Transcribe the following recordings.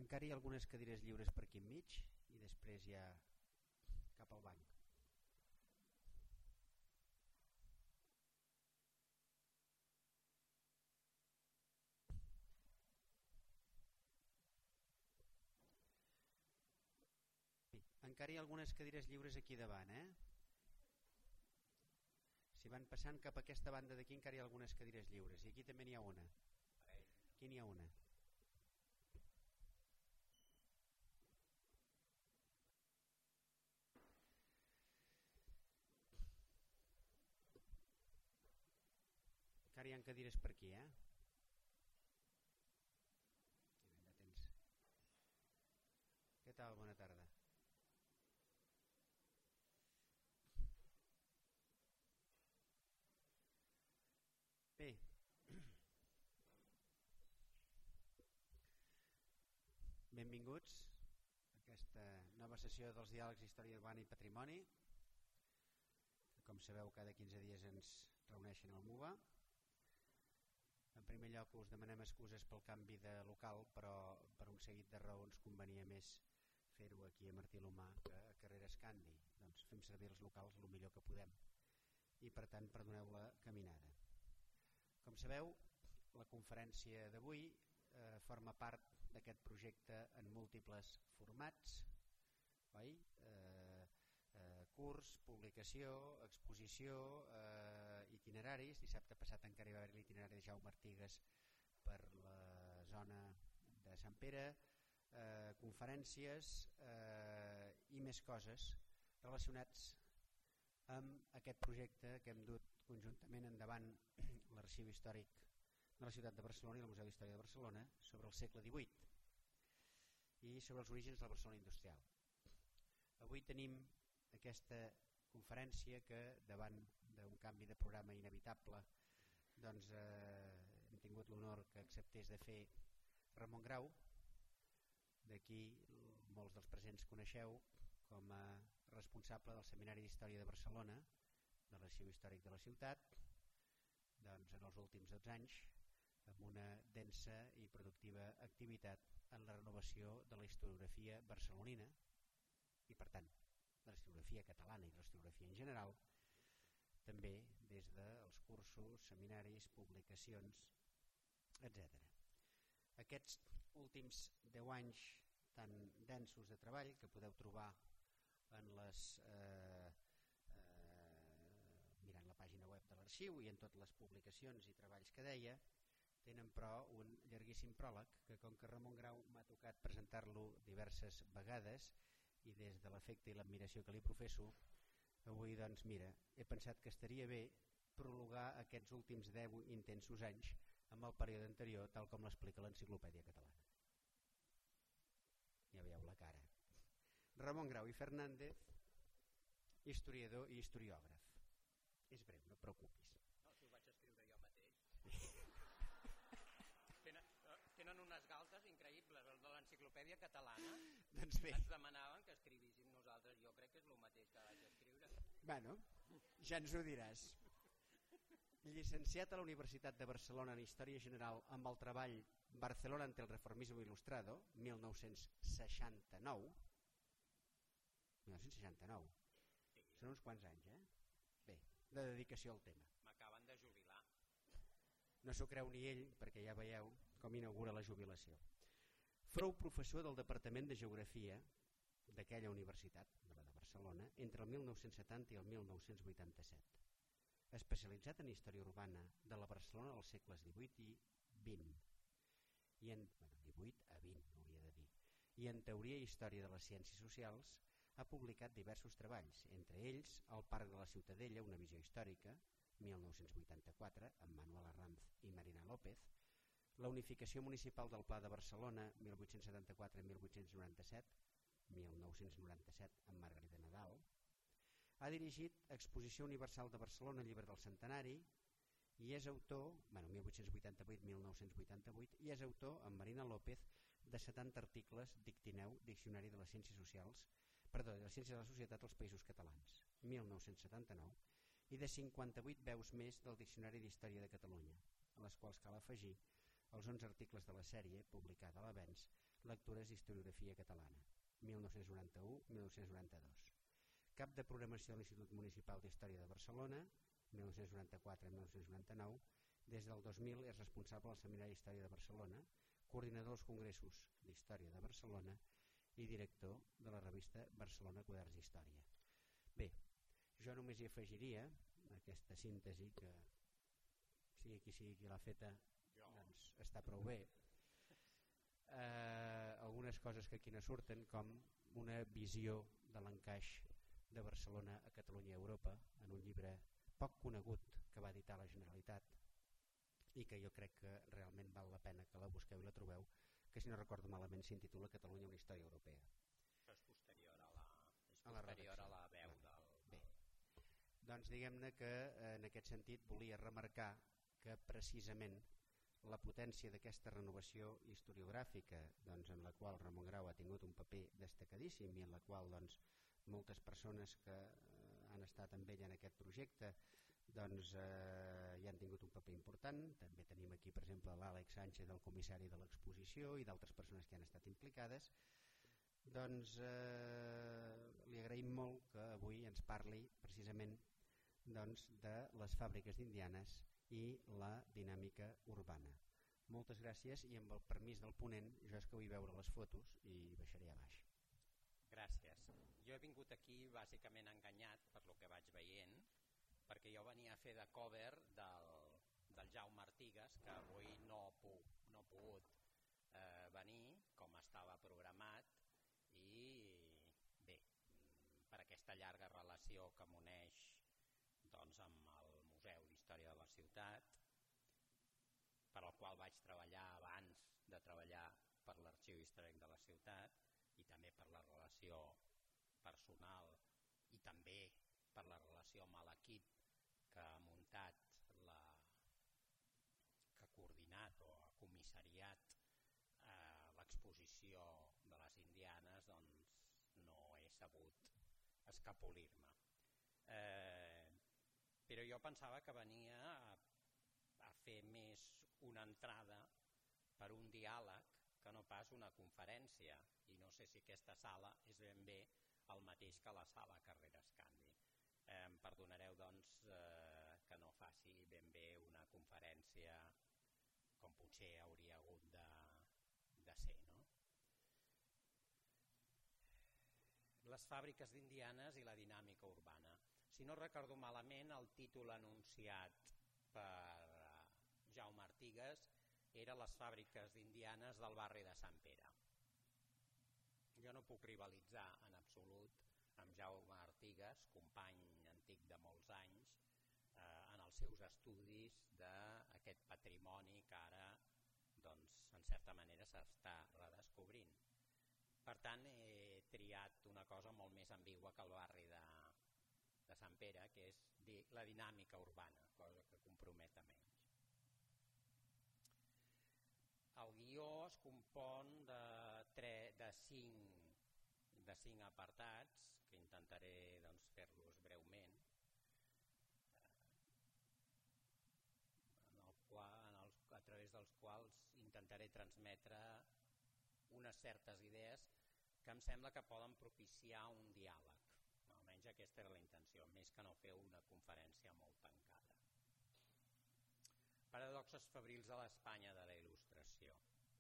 Encara hi ha algunes cadires lliures per aquí enmig i després ja cap al banc. Encara hi ha algunes cadires lliures aquí davant, Si van passant cap a aquesta banda d'aquí encara hi ha algunes cadires lliures. I aquí també n'hi ha una. Aquí n'hi ha una. Encara hi ha cadires per aquí, Què tal? Bona tarda. Bé, benvinguts a aquesta nova sessió dels diàlegs Història Urbana i Patrimoni, que com sabeu cada 15 dies ens reuneixen al MUVA. En primer lloc us demanem excuses pel canvi de local, però per un seguit de raons convenia més fer-ho aquí a Martí l'Humà que a Carreras Candi. Doncs fem servir els locals el millor que podem i per tant perdoneu la caminada. Com sabeu, la conferència d'avui forma part d'aquest projecte en múltiples formats, oi? Curs, publicació, exposició, itineraris. Dissabte passat encara hi va haver l'itinerari de Jaume Artigas per la zona de Sant Pere, conferències i més coses relacionats amb aquest projecte que hem dut conjuntament endavant l'Arxiu Històric de la Ciutat de Barcelona i el Museu d'Història de Barcelona sobre el segle XVIII i sobre els orígens de la Barcelona industrial. Avui tenim aquesta conferència que davant d'un canvi de programa inevitable doncs, hem tingut l'honor que acceptés de fer Ramon Grau, d'aquí molts dels presents coneixeu com a responsable del Seminari d'Història de Barcelona, de l'Arxiu Històric de la Ciutat, doncs en els últims 12 anys, amb una densa i productiva activitat en la renovació de la historiografia barcelonina i, per tant, de la historiografia catalana i la historiografia en general, també des dels cursos, seminaris, publicacions, etc. Aquests últims 10 anys tan densos de treball que podeu trobar en les mirant la pàgina web de l'arxiu i en totes les publicacions i treballs que deia, tenen però un llarguíssim pròleg que, com que Ramon Grau m'ha tocat presentar-lo diverses vegades i des de l'afecte i l'admiració que li professo, avui doncs mira, he pensat que estaria bé prologar aquests últims 10 intensos anys amb el període anterior tal com l'explica l'Enciclopèdia Catalana. Ja veieu la cara. Ramon Grau i Fernández, historiador i historiògraf. És breu, no et preocupis. No, si ho vaig escriure jo mateix. Tenen unes galtes increïbles, el de l'Enciclopèdia Catalana. Doncs bé. Ens demanaven que escrivíssim nosaltres, jo crec que és el mateix que vaig escriure. Bueno, ja ens ho diràs. Llicenciat a la Universitat de Barcelona en Història General amb el treball Barcelona ante el Reformismo Ilustrado, 1969. 1969. Sí. Són uns quants anys, Bé, de dedicació al tema. M'acaben de jubilar. No s'ho creu ni ell, perquè ja veieu com inaugura la jubilació. Fou professor del Departament de Geografia d'aquella universitat, de la de Barcelona, entre el 1970 i el 1987. Especialitzat en història urbana de la Barcelona dels segles XVIII i XX. I en, 18 a 20, hauria de dir. I en teoria i història de les ciències socials ha publicat diversos treballs, entre ells El Parc de la Ciutadella, una visió històrica, 1984, amb Manuel Arranz i Marina López, la unificació municipal del Pla de Barcelona, 1874-1897, 1997, amb Margarida Nadal. Ha dirigit Exposició Universal de Barcelona, Llibre del Centenari, i és autor, 1888-1988, i és autor, amb Marina López, de 70 articles d'Ictineu, Diccionari de les Ciències Socials, de les Ciències de la Societat als Països Catalans, 1979, i de 58 veus més del Diccionari d'Història de Catalunya, a les quals cal afegir els 11 articles de la sèrie, publicada a l'Avenç, Lectures d'Historiografia Catalana, 1991-1992. Cap de Programació de l'Institut Municipal d'Història de Barcelona, 1994-1999. Des del 2000 és responsable del Seminari d'Història de Barcelona, coordinador dels Congressos d'Història de Barcelona i director de la revista Barcelona Quaderns d'Història. Bé, jo només hi afegiria aquesta síntesi que sigui qui l'ha feta doncs està prou bé. Algunes coses que aquí no surten, com una visió de l'encaix de Barcelona a Catalunya i Europa en un llibre poc conegut que va editar la Generalitat i que jo crec que realment val la pena que la busqueu i la trobeu, que si no recordo malament s'intitula Catalunya una història europea. Això és posterior a la veu del... Bé, doncs diguem-ne que en aquest sentit volia remarcar que precisament la potència d'aquesta renovació historiogràfica, doncs, en la qual Ramon Grau ha tingut un paper destacadíssim i en la qual doncs, moltes persones que han estat amb ell en aquest projecte doncs, hi han tingut un paper important. També tenim aquí, per exemple, l'Àlex Sánchez, el comissari de l'exposició, i d'altres persones que han estat implicades. Doncs li agraïm molt que avui ens parli precisament doncs, de les fàbriques d'indianes i la dinàmica urbana. Moltes gràcies i amb el permís del ponent, jo és que vull veure les fotos i baixaré a baix. Gràcies. Jo he vingut aquí bàsicament enganyat per lo que vaig veient, perquè jo venia a fer de cover del Jaume Artigas, que avui no ha pogut venir com estava programat, i bé, per aquesta llarga relació que m'uneix doncs, amb el Museu d'Història de la Ciutat, per al qual vaig treballar abans de treballar per l'Arxiu Històric de la Ciutat, i també per la relació personal i també per la relació amb l'equip que ha muntat, que ha coordinat o ha comissariat l'exposició de les indianes, doncs no he sabut escapolir-me. Però jo pensava que venia a fer més una entrada per un diàleg que no pas una conferència, i no sé si aquesta sala és ben bé el mateix que la sala Carreras Canvi. Em perdonareu doncs que no faci ben bé una conferència com potser hauria hagut de ser, no? Les fàbriques d'indianes i la dinàmica urbana. Si no recordo malament, el títol anunciat per Jaume Artigas era les fàbriques d'indianes del barri de Sant Pere. Jo no puc rivalitzar en absolut amb Jaume Artigas, company antic de molts anys, en els seus estudis d'aquest patrimoni que ara, doncs, en certa manera s'està redescobrint. Per tant, he triat una cosa molt més ambigua que el barri de Sant Pere, que és la dinàmica urbana, cosa que comprometa menys. El guió es compon de cinc apartats, que intentaré doncs, fer-los breument, a través dels quals intentaré transmetre unes certes idees que em sembla que poden propiciar un diàleg. Almenys aquesta era la intenció, més que no fer una conferència molt tancada. Paradoxes febrils de l'Espanya de la Il·lustració.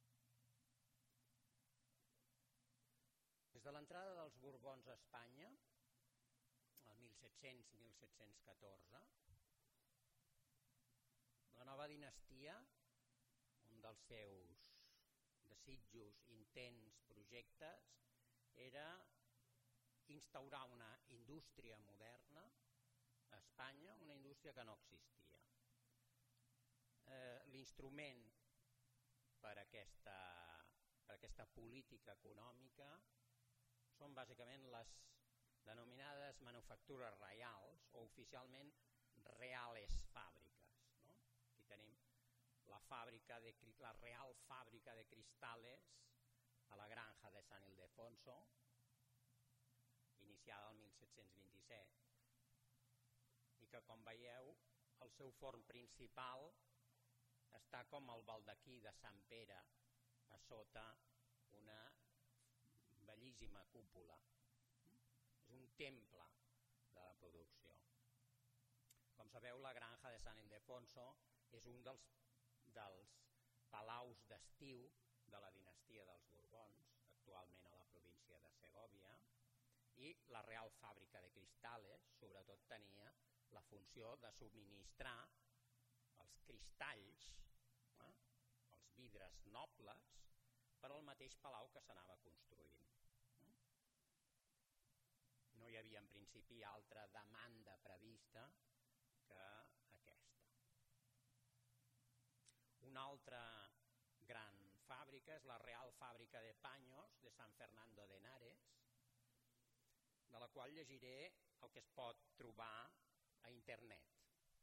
Des de l'entrada dels Borbons a Espanya, el 1700-1714, la nova dinastia, un dels seus desitjos, intents, projectes, era instaurar una indústria moderna a Espanya, una indústria que no existia. L'instrument per aquesta política econòmica són bàsicament les denominades manufactures reals o oficialment reales fàbriques. No? Aquí tenim la Real Fàbrica de Cristales a la granja de San Ildefonso, iniciada el 1727, i que, com veieu, el seu forn principal està com el baldaquí de Sant Pere a sota una bellíssima cúpula. És un temple de la producció. Com sabeu, la granja de San Ildefonso és un dels palaus d'estiu de la dinastia dels Borbons, actualment a la província de Segòvia, i la Real Fàbrica de Cristales sobretot tenia la funció de subministrar els cristalls, els vidres nobles, per al mateix palau que s'anava construint. No hi havia en principi altra demanda prevista que aquesta. Una altra gran fàbrica és la Real Fàbrica de Paños de San Fernando de Henares, de la qual llegiré el que es pot trobar a internet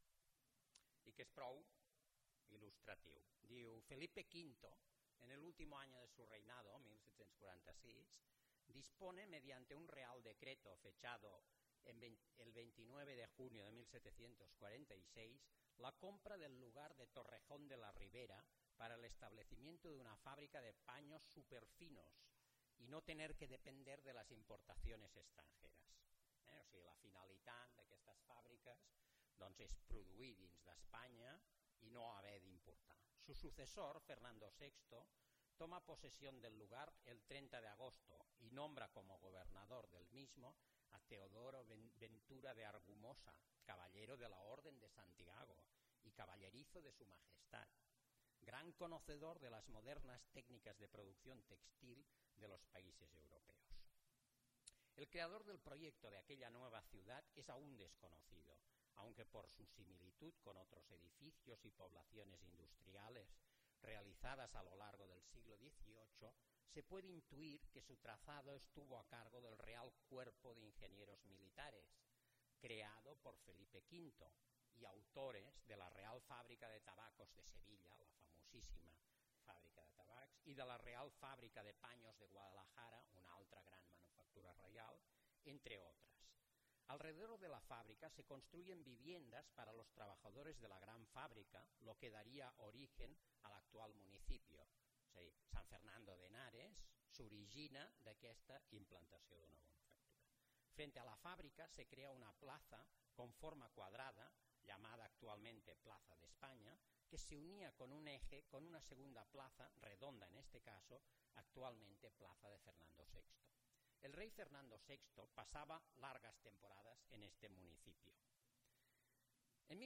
i que és prou il·lustratiu. Diu: Felipe V, en el último año de su reinado, 1746, dispone mediante un real decreto fechado el 29 de junio de 1746 la compra del lugar de Torrejón de la Ribera para el establecimiento de una fábrica de paños superfinos y no tener que depender de las importaciones extranjeras. O sigui, la finalitat d'aquestes fàbriques doncs, és produir dins d'Espanya y no haber de importar. Su sucesor, Fernando VI, toma posesión del lugar el 30 de agosto y nombra como gobernador del mismo a Teodoro Ventura de Argumosa, caballero de la Orden de Santiago y caballerizo de su majestad, gran conocedor de las modernas técnicas de producción textil de los países europeos. El creador del proyecto de aquella nueva ciudad es aún desconocido, aunque por su similitud con otros edificios y poblaciones industriales realizadas a lo largo del siglo XVIII, se puede intuir que su trazado estuvo a cargo del Real Cuerpo de Ingenieros Militares, creado por Felipe V, y autores de la Real Fàbrica de Tabacos de Sevilla, la famosíssima fàbrica de tabacs, y de la Real Fàbrica de Paños de Guadalajara, una altra gran manufactura reial, entre otras. Alrededor de la fábrica se construyen viviendas para los trabajadores de la gran fábrica, lo que daría origen al actual municipio. És a dir, San Fernando de Henares s'origina d'aquesta implantació d'una manufactura. Frente a la fábrica se crea una plaza con forma cuadrada, llamada actualmente Plaza de España, que se unía con un eje con una segunda plaza, redonda en este caso, actualmente Plaza de Fernando VI. El rey Fernando VI pasaba largas temporadas en este municipio. En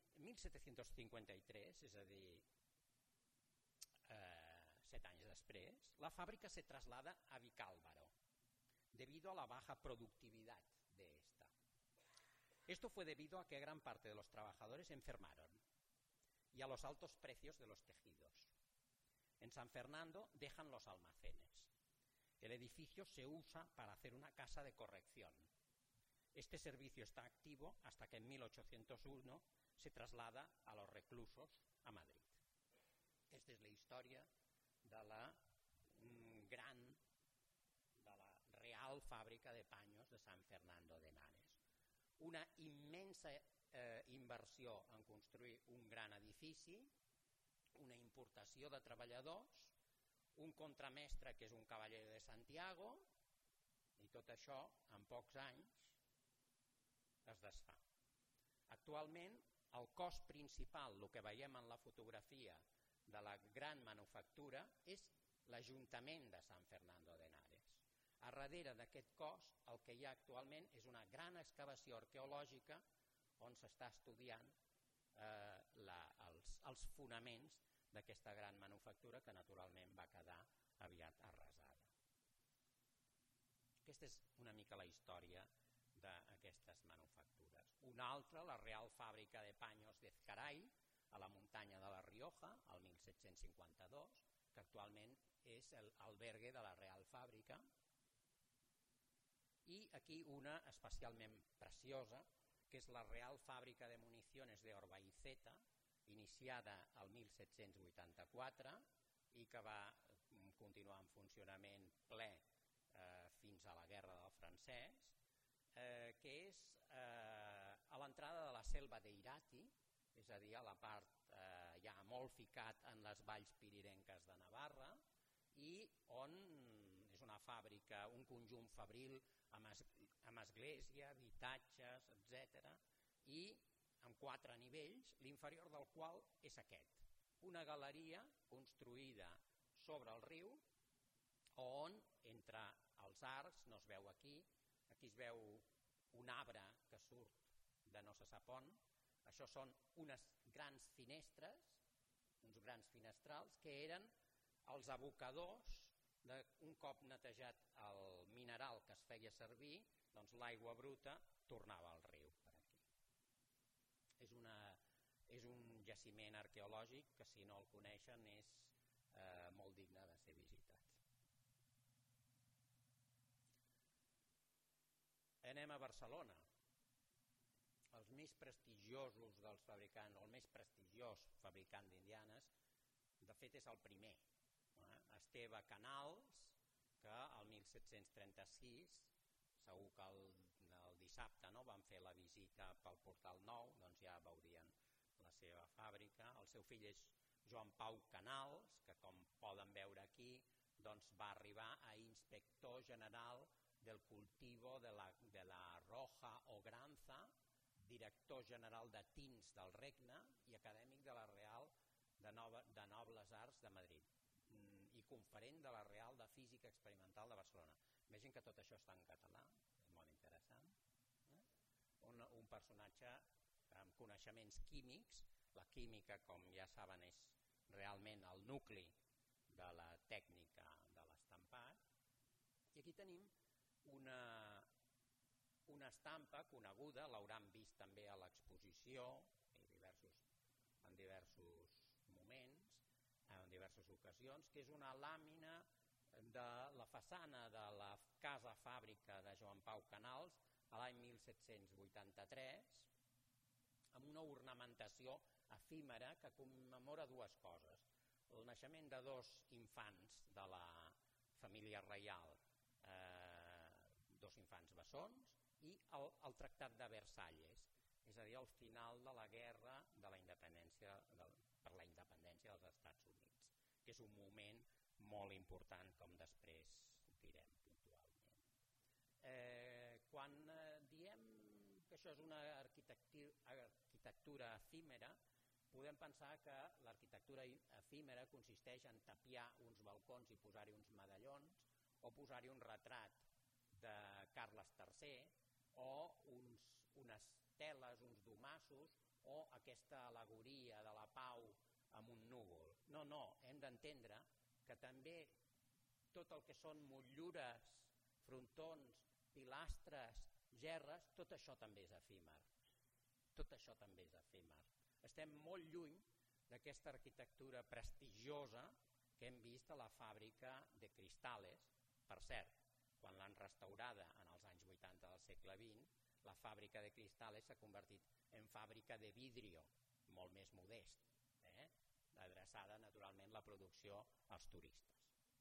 1753, és a dir, 7 anys després, la fábrica se traslada a Vicálvaro, debido a la baja productividad de esta. Esto fue debido a que gran parte de los trabajadores enfermaron y a los altos precios de los tejidos. En San Fernando dejan los almacenes. El edificio se usa para hacer una casa de corrección. Este servicio está activo hasta que en 1801 se traslada a los reclusos a Madrid. Esta és la història de la Real Fàbrica de Paños de San Fernando de Henares. Una immensa inversió en construir un gran edifici, una importació de treballadors, un contramestre que és un cavaller de Santiago, i tot això en pocs anys es desfà. Actualment, el cos principal, el que veiem en la fotografia de la gran manufactura, és l'Ajuntament de San Fernando de Henares. A darrere d'aquest cos, el que hi ha actualment és una gran excavació arqueològica on s'està estudiant els fonaments d'aquesta gran manufactura que naturalment va quedar aviat arrasada. Aquesta és una mica la història d'aquestes manufactures. Una altra, la Real Fàbrica de Paños de Ezcaray, a la muntanya de la Rioja, al 1752, que actualment és l'albergue de la Real Fàbrica. I aquí una especialment preciosa, que és la Real Fàbrica de Municiones de Orbaiceta, iniciada el 1784 i que va continuar en funcionament ple fins a la Guerra del Francès, que és a l'entrada de la selva d'Eirati, és a dir, a la part ja molt ficat en les valls pirinenques de Navarra, i on és una fàbrica, un conjunt fabril amb església, habitatges, etc. I amb 4 nivells, l'inferior del qual és aquest, una galeria construïda sobre el riu, on entre els arcs, no es veu aquí es veu un arbre que surt de no se sap on, això són unes grans finestres, uns grans finestrals que eren els abocadors un cop netejat el mineral que es feia servir, doncs l'aigua bruta tornava al riu per aquí. És un jaciment arqueològic que si no el coneixen és molt digne de ser visitat. Anem a Barcelona. Els més prestigiosos dels fabricants, el més prestigiós fabricant d'indianes, de fet és el primer, Esteve Canals, que el 1736, segur que el dissabte van fer la visita pel Portal Nou, doncs ja veurien la seva fàbrica. El seu fill és Joan Pau Canals, que com poden veure aquí doncs va arribar a inspector general del cultivo de la roja o granza, director general de tints del Regne i acadèmic de la Real de Nobles Arts de Madrid i conferent de la Real de Física Experimental de Barcelona. Vegin que tot això està en català, és molt interessant. Un personatge amb coneixements químics. La química, com ja saben, és realment el nucli de la tècnica de l'estampat. I aquí tenim una estampa coneguda, l'hauran vist també a l'exposició en diversos moments, en diverses ocasions, que és una làmina de la façana de la casa fàbrica de Joan Pau Canals a l'any 1783, amb una ornamentació efímera que commemora 2 coses. El naixement de 2 infants de la família reial, 2 infants bessons, i el Tractat de Versalles, és a dir, el final de la guerra de la independència, per la independència dels Estats Units, que és un moment molt important, com després direm puntualment. Quan diem que això és una arquitectura efímera, podem pensar que l'arquitectura efímera consisteix en tapiar uns balcons i posar-hi uns medallons, o posar-hi un retrat de Carles III, o unes teles, uns domassos, o aquesta al·legoria de la pau amb un núvol. No, hem d'entendre que també tot el que són motllures, frontons, pilastres, gerres, tot això també és efímer. Tot això també és efímer. Estem molt lluny d'aquesta arquitectura prestigiosa que hem vist a la fàbrica de Cristales. Per cert, quan l'han restaurada en els anys 80 del segle XX, la fàbrica de Cristales s'ha convertit en fàbrica de vidrio, molt més modest, adreçada naturalment la producció als turistes.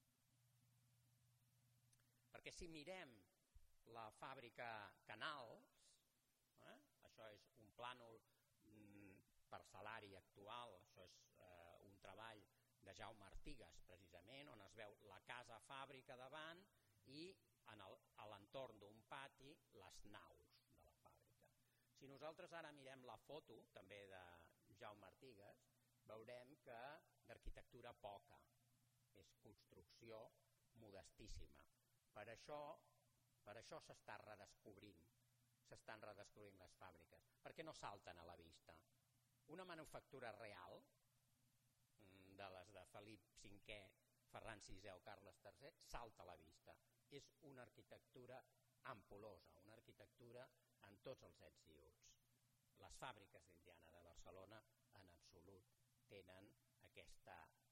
Perquè si mirem la fàbrica Canals, això és un plànol parcel·lari actual, això és un treball de Jaume Artigas, precisament, on es veu la casa fàbrica davant i a l'entorn d'un pati les naus de la fàbrica. Si nosaltres ara mirem la foto, també de Jaume Artigas, veurem que d'arquitectura poca, és construcció modestíssima. Per això s'estan redescobrint les fàbriques, perquè no salten a la vista. Una manufactura real, de les de Felip V, Ferran VI o Carles III, salta a la vista. És una arquitectura ampulosa, una arquitectura en tots els ets i uts. Les fàbriques d'Indiana de Barcelona, en absolut, tenen aquest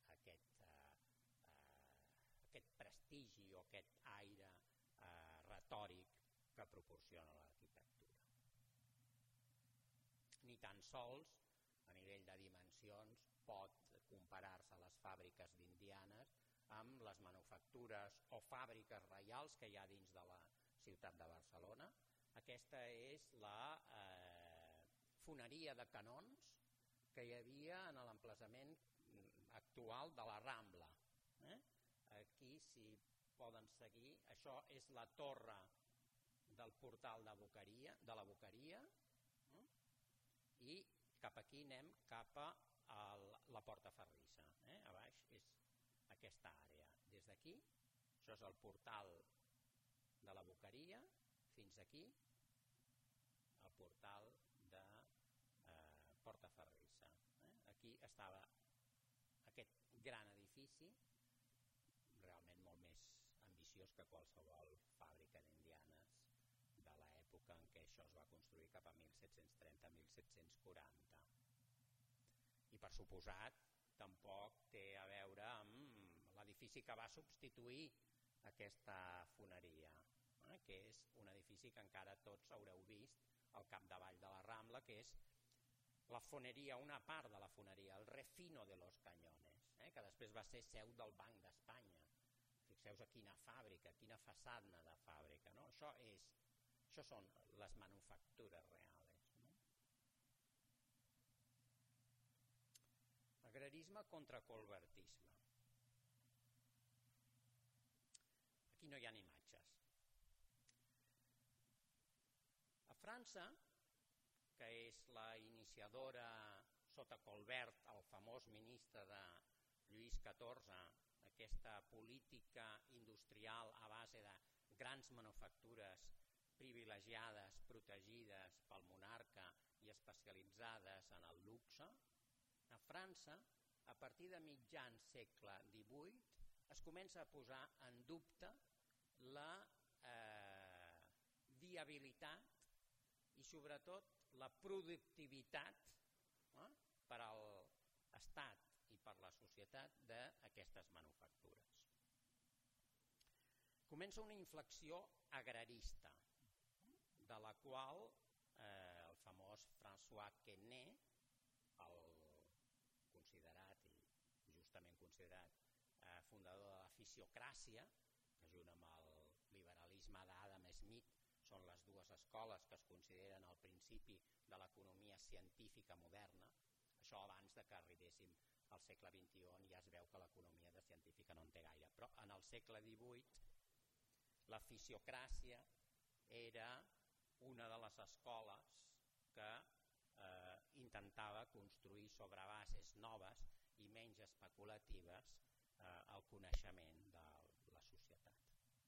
prestigi o aquest aire retòric que proporciona l'arquitectura. Ni tan sols, a nivell de dimensions, pot comparar-se a les fàbriques d'Indianes amb les manufactures o fàbriques reials que hi ha dins de la ciutat de Barcelona. Aquesta és la foneria de canons que hi havia en l'emplaçament actual de la Rambla. si poden seguir, això és la torre del portal de la Boqueria, i cap aquí anem cap a la Porta Ferrissa. A baix és aquesta àrea. Des d'aquí, això és el portal de la Boqueria, fins aquí, el portal de Porta Ferrissa. Aquí estava aquest gran edifici, realment molt més ambiciós que qualsevol fàbrica d'indianes de l'època en què això es va construir cap a 1730-1740. I per suposat tampoc té a veure amb l'edifici que va substituir aquesta foneria, que és un edifici que encara tots haureu vist al capdavall de la Rambla, que és la foneria, una part de la foneria, el Refino de los Cañones, que després va ser seu del Banc d'Espanya. Fixeu-vos a quina fàbrica, quina façana de fàbrica, no? Això són les manufactures reals. No? Agrarisme contra colbertisme. Aquí no hi ha imatges. A França, que és la iniciadora sota Colbert, el famós ministre de Lluís XIV, aquesta política industrial a base de grans manufactures privilegiades, protegides pel monarca i especialitzades en el luxe, a França, a partir de mitjan segle XVIII, es comença a posar en dubte la viabilitat i sobretot la productivitat per a l'Estat i per a la societat d'aquestes manufactures. Comença una inflexió agrarista, de la qual el famós François Quesnay, el considerat i justament considerat fundador de la fisiocràcia, que junt amb el liberalisme d'Adam Smith són les dues escoles que es consideren el principi de l'economia científica moderna. Això abans de que arribéssim al segle XXI, on ja es veu que l'economia de científica no en té gaire. Però en el segle XVIII la fisiocràcia era una de les escoles que intentava construir sobre bases noves i menys especulatives el coneixement de la societat.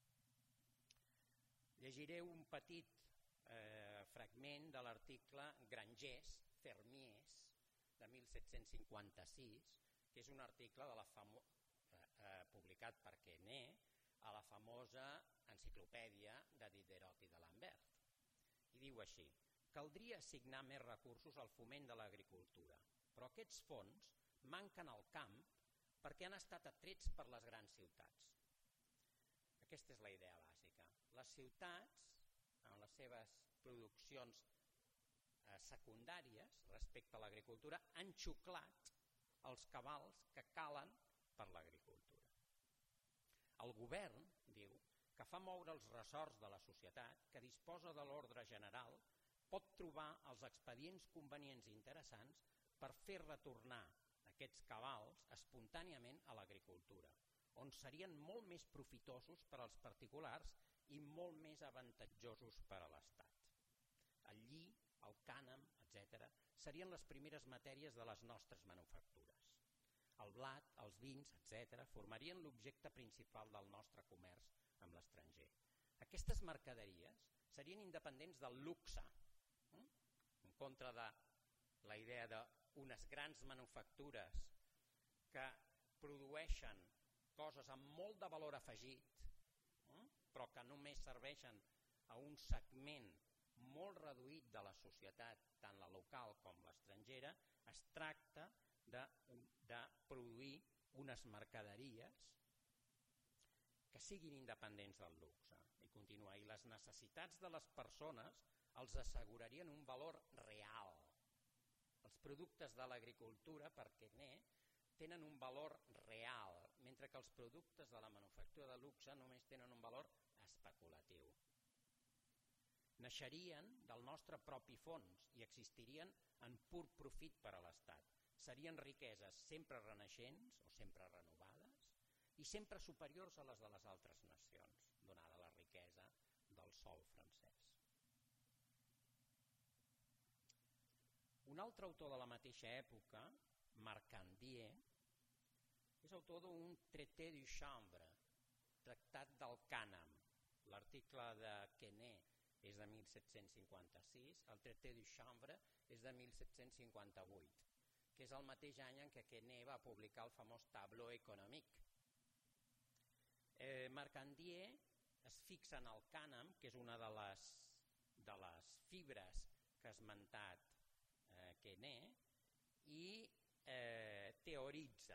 Llegiré un petit fragment de l'article Grangers, Fermiers, de 1756, que és un article publicat per Quesnay a la famosa enciclopèdia de Diderot i de Lambert. I diu així: caldria assignar més recursos al foment de l'agricultura, però aquests fons manquen al camp perquè han estat atrets per les grans ciutats. Aquesta és la idea bàsica. Les ciutats, en les seves produccions secundàries respecte a l'agricultura, han xuclat els cabals que calen per l'agricultura. El govern, diu, que fa moure els ressorts de la societat, que disposa de l'ordre general, pot trobar els expedients convenients i interessants per fer retornar aquests cabals espontàniament a l'agricultura, on serien molt més profitosos per als particulars i molt més avantatjosos per a l'Estat. El lli, el cànem, etc., serien les primeres matèries de les nostres manufactures. El blat, els vins, etc., formarien l'objecte principal del nostre comerç amb l'estranger. Aquestes mercaderies serien independents del luxe, en contra de la idea d'unes grans manufactures que produeixen coses amb molt de valor afegit, però que només serveixen a un segment molt reduït de la societat, tant la local com l'estrangera. Es tracta de produir unes mercaderies que siguin independents del luxe. I continua, i les necessitats de les persones els assegurarien un valor real. Els productes de l'agricultura, per Quesnay, tenen un valor real, mentre que els productes de la manufactura de luxe només tenen un valor especulatiu. Naixerien del nostre propi fons i existirien en pur profit per a l'Estat. Serien riqueses sempre renaixents o sempre renovades i sempre superiors a les de les altres nacions, donada la riquesa del sòl francès. Un altre autor de la mateixa època, Marcandier, és autor d'un Traité du Chanvre, Tractat del Cànem. L'article de Quesnay és de 1756, el Traité du Chanvre és de 1758, que és el mateix any en què Quesnay va publicar el famós Tableau économique. Marcandier es fixa en el cànem, que és una de les fibres que ha esmentat Quesnay, i teoritza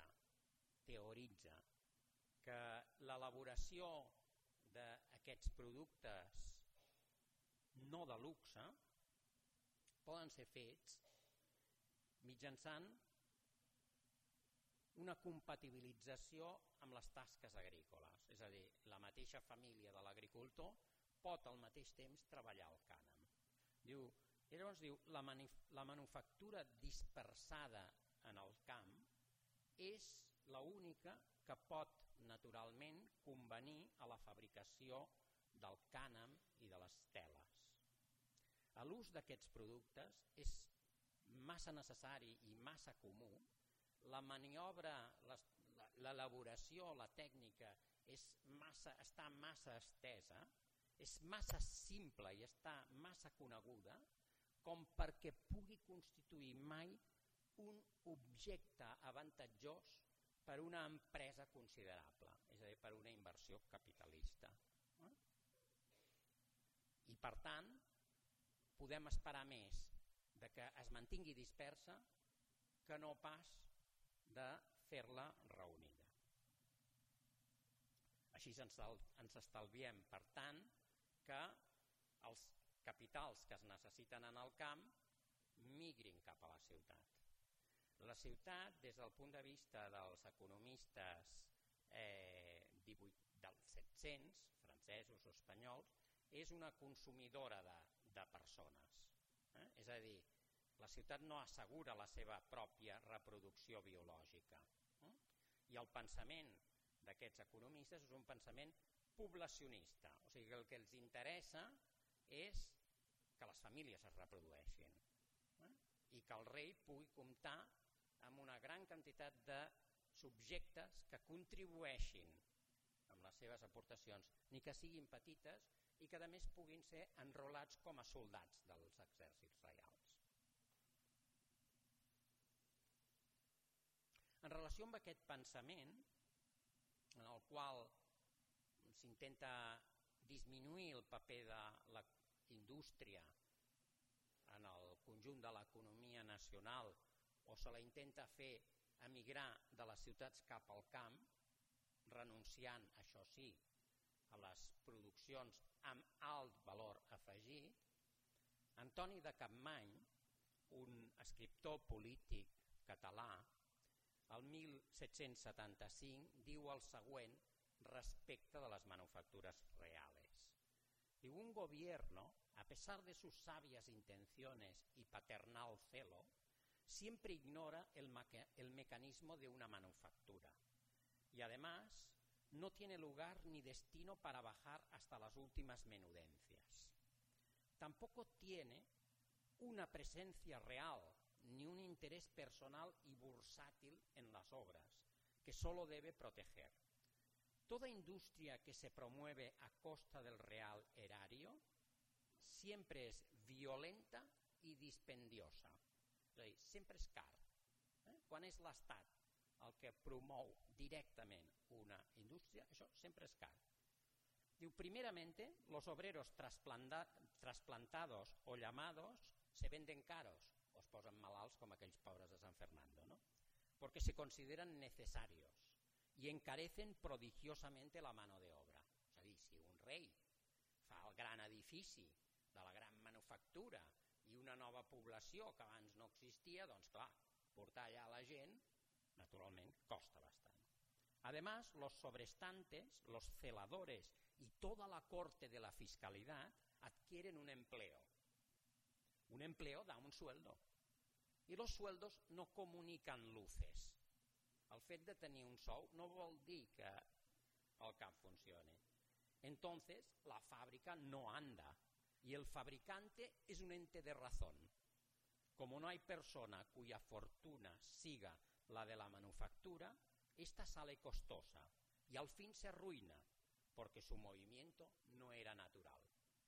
que l'elaboració d'aquests productes no de luxe poden ser fets mitjançant una compatibilització amb les tasques agrícoles. És a dir, la mateixa família de l'agricultor pot al mateix temps treballar al cànem. Llavors diu, la manufactura dispersada en el camp és l'única que pot naturalment convenir a la fabricació del cànem i de les teles. L'ús d'aquests productes és massa necessari i massa comú, la maniobra, l'elaboració, la tècnica està massa estesa, és massa simple i està massa coneguda com perquè pugui constituir mai un objecte avantatjós per una empresa considerable, és a dir, per una inversió capitalista. I per tant, podem esperar més de que es mantingui dispersa que no pas de fer-la reunida. Així ens estalviem, per tant, que els capitals que es necessiten en el camp migrin cap a la ciutat. La ciutat, des del punt de vista dels economistes dels 700, francesos o espanyols, és una consumidora de persones. És a dir, la ciutat no assegura la seva pròpia reproducció biològica. I el pensament d'aquests economistes és un pensament poblacionista, o sigui que el que els interessa és que les famílies es reprodueixin i que el rei pugui comptar amb una gran quantitat de subjectes que contribueixin amb les seves aportacions, ni que siguin petites, i que a més puguin ser enrolats com a soldats dels exèrcits reials. En relació amb aquest pensament, en el qual s'intenta disminuir el paper de la indústria en el conjunt de l'economia nacional, o se la intenta fer emigrar de les ciutats cap al camp, renunciant, això sí, a les produccions amb alt valor afegit, Antoni de Capmany, un escriptor polític català, el 1775 diu el següent respecte de les manufacturas reales. Diu, un gobierno, a pesar de sus sabias intenciones y paternal celo, siempre ignora el mecanismo de una manufactura y además no tiene lugar ni destino para bajar hasta las últimas menudencias. Tampoco tiene una presencia real ni un interés personal y bursátil en las obras, que solo debe proteger. Toda industria que se promueve a costa del real erario siempre es violenta y dispendiosa. És a dir, sempre és car. Quan és l'Estat el que promou directament una indústria, això sempre és car. Diu, primeramente, los obreros trasplantados o llamados se venden caros, o es posen malalts com aquells pobres de San Fernando, ¿no? Porque se consideran necesarios y encarecen prodigiosamente la mano de obra. És a dir, si un rei fa el gran edifici de la gran manufactura i una nova població que abans no existia, doncs clar, portar allà la gent, naturalment, costa bastant. Además, los sobrestantes, los celadores y toda la corte de la fiscalidad adquieren un empleo. Un empleo da un sueldo. Y los sueldos no comunican luces. El fet de tenir un sou no vol dir que el cap funcione. Entonces la fábrica no anda y el fabricante es un ente de razón. Como no hay persona cuya fortuna siga la de la manufactura, esta sale costosa y al fin se arruina porque su movimiento no era natural.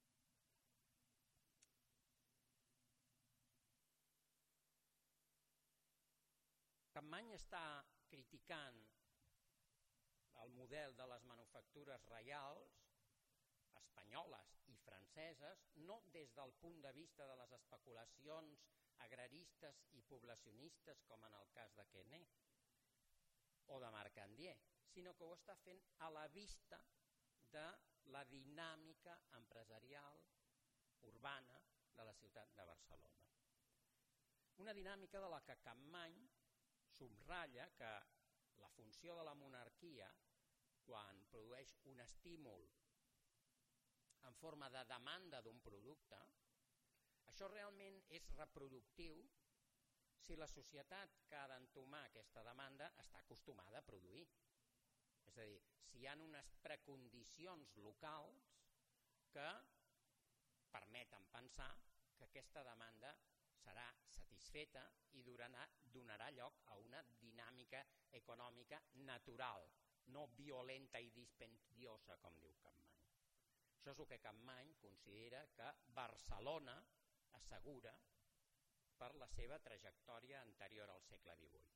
Capmany està criticant el model de les manufactures reials espanyoles i franceses no des del punt de vista de les especulacions agraristes i poblacionistes com en el cas de Quesnay o de Marcandier, sinó que ho està fent a la vista de la dinàmica empresarial urbana de la ciutat de Barcelona. Una dinàmica de la que Capmany subratlla que la funció de la monarquia, quan produeix un estímul en forma de demanda d'un producte, això realment és reproductiu si la societat que ha d'entomar aquesta demanda està acostumada a produir. És a dir, si hi ha unes precondicions locals que permeten pensar que aquesta demanda serà satisfeta i donarà lloc a una dinàmica econòmica natural, no violenta i dispendiosa, com diu Capmany. Això és el que Capmany considera que Barcelona assegura per la seva trajectòria anterior al segle XVIII.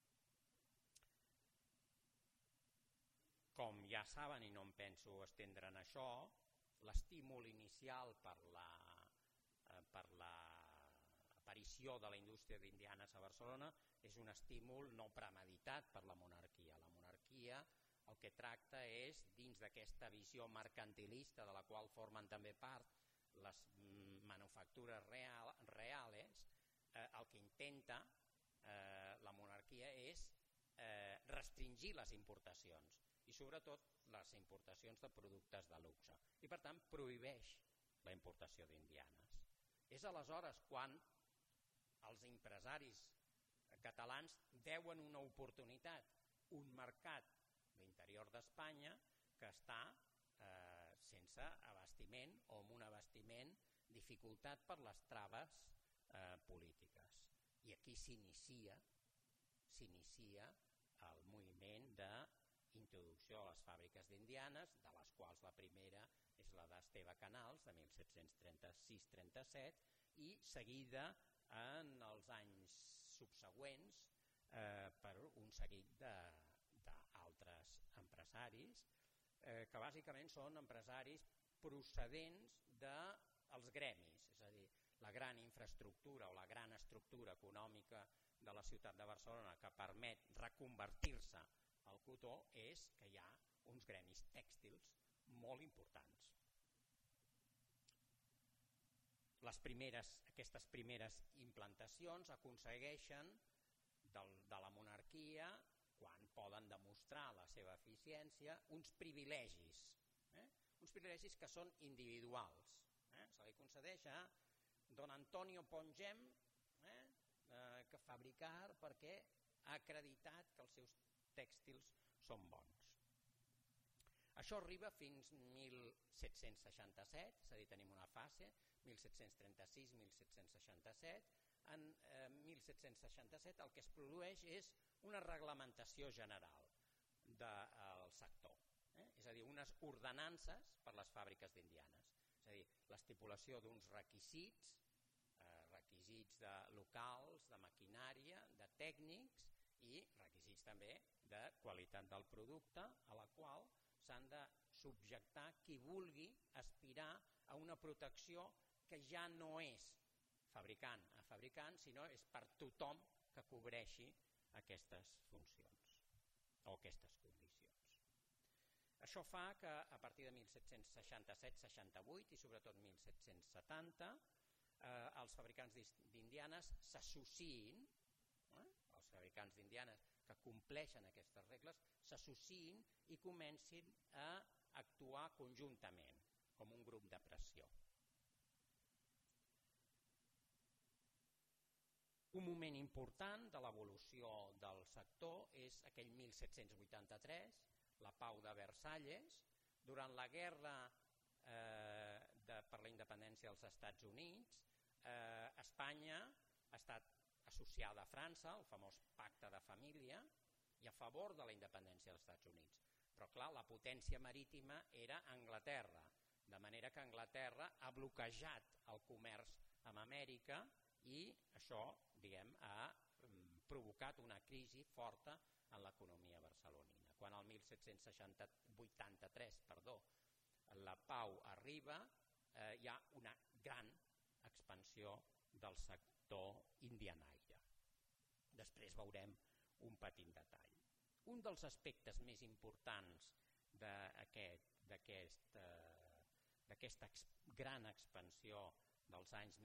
Com ja saben, i no em penso estendre en això, l'estímul inicial per l'aparició de la indústria d'indianes a Barcelona és un estímul no premeditat per la monarquia. La monarquia el que tracta és, dins d'aquesta visió mercantilista de la qual formen també part les manufactures reales, el que intenta la monarquia és restringir les importacions i sobretot les importacions de productes de luxe i per tant prohibeix la importació d'indianes. És aleshores quan els empresaris catalans veuen una oportunitat, un mercat l'interior d'Espanya que està sense abastiment o amb un abastiment dificultat per les traves polítiques. I aquí s'inicia el moviment d'introducció a les fàbriques d'indianes, de les quals la primera és la d'Esteve Canals, de 1736-37, i seguida en els anys subsegüents per un seguit d'altres empresaris que bàsicament són empresaris procedents dels gremis, és a dir, la gran infraestructura o la gran estructura econòmica de la ciutat de Barcelona que permet reconvertir-se al cotó és que hi ha uns gremis tèxtils molt importants. Aquestes primeres implantacions aconsegueixen de la monarquia, quan poden demostrar la seva eficiència, uns privilegis que són individuals. Se li concedeix a don Antonio Pongem que fabricar perquè ha acreditat que els seus tèxtils són bons. Això arriba fins 1767, és a dir, tenim una fase, 1736-1767. En 1767 el que es produeix és una reglamentació general del sector, és a dir, unes ordenances per les fàbriques d'indianes, és a dir, l'estipulació d'uns requisits locals, de maquinària, de tècnics i requisits també de qualitat del producte a la qual s'han de subjectar qui vulgui aspirar a una protecció que ja no és fabricant a fabricant, sinó és per tothom que cobreixi aquestes funcions o aquestes condicions. Això fa que a partir de 1767-68 i sobretot 1770 els fabricants d'indianes s'associïn, els fabricants d'indianes que compleixen aquestes regles s'associïn i comencin a actuar conjuntament com un grup de pressió. Un moment important de l'evolució del sector és aquell 1783, la pau de Versalles. Durant la guerra per la independència dels Estats Units, Espanya ha estat associada a França, el famós pacte de família, i a favor de la independència dels Estats Units. Però clar, la potència marítima era Anglaterra, de manera que Anglaterra ha bloquejat el comerç amb Amèrica i això, diguem, ha provocat una crisi forta en l'economia barcelonina. Quan el 1783, la pau arriba, hi ha una gran expansió del sector indianaire. Després veurem un petit detall. Un dels aspectes més importants d'aquesta gran expansió dels anys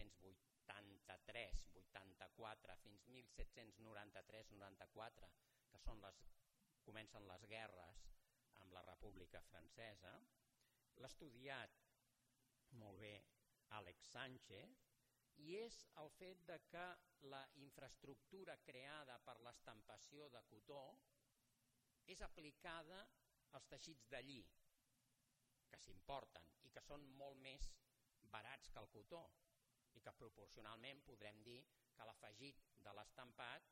1783-84 fins 1793-94, que comencen les guerres amb la República Francesa, l'ha estudiat molt bé Àlex Sánchez, i és el fet de que la infraestructura creada per l'estampació de cotó és aplicada als teixits de lli, que s'importen i que són molt més barats que el cotó, i que proporcionalment podrem dir que l'afegit de l'estampat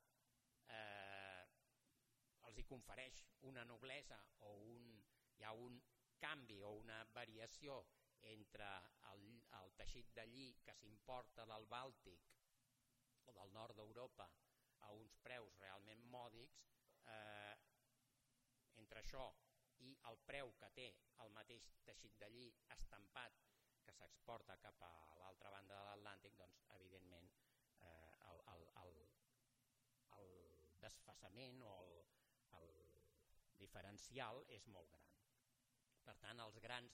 els hi confereix una noblesa o hi ha un canvi o una variació entre el teixit de lli que s'importa del Bàltic o del nord d'Europa a uns preus realment mòdics, entre això i el preu que té el mateix teixit de lli estampat que s'exporta cap a l'altra banda de l'Atlàntic, doncs evidentment el desfasament o el diferencial és molt gran. Per tant, alguns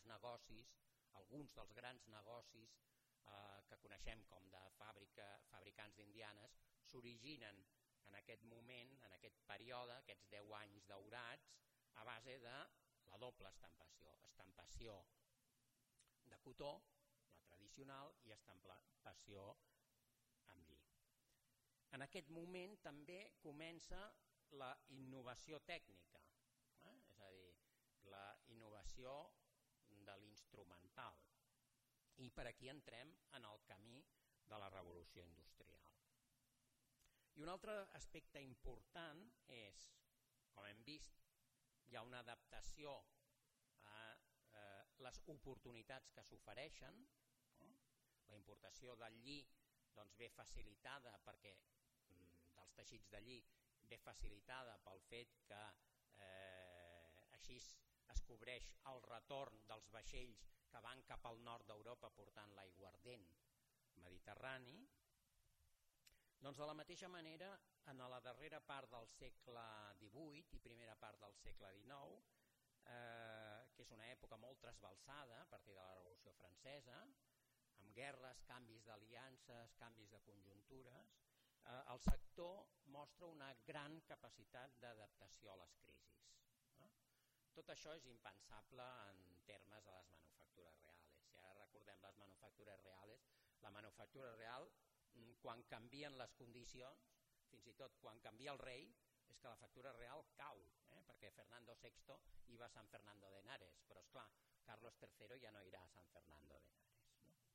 dels grans negocis que coneixem com de fabricants d'indianes s'originen en aquest moment, en aquest període, aquests 10 anys daurats, a base de la doble estampació. Estampació de cotó, la tradicional, i estampació amb lli. En aquest moment també comença la innovació tècnica, és a dir, la innovació de l'instrumental. I per aquí entrem en el camí de la revolució industrial. I un altre aspecte important és, com hem vist, hi ha una adaptació a les oportunitats que s'ofereixen. La importació del lli ve facilitada perquè dels teixits de lli ve facilitada pel fet que així es cobreix el retorn dels vaixells que van cap al nord d'Europa portant l'aiguardent mediterrani. Doncs de la mateixa manera, en la darrera part del segle XVIII i primera part del segle XIX, que és una època molt trasbalsada a partir de la Revolució Francesa, amb guerres, canvis d'aliances, canvis de conjuntures, el sector mostra una gran capacitat d'adaptació a les crisis. Tot això és impensable en termes de les manufactures reals. Si ara recordem les manufactures reals, la manufactura real, quan canvien les condicions, fins i tot quan canvia el rei, és que la factura real cau, perquè Fernando VI iba a San Fernando de Henares, però esclar, Carlos III ja no irà a San Fernando de Henares.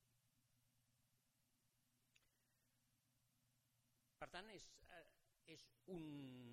Per tant, és un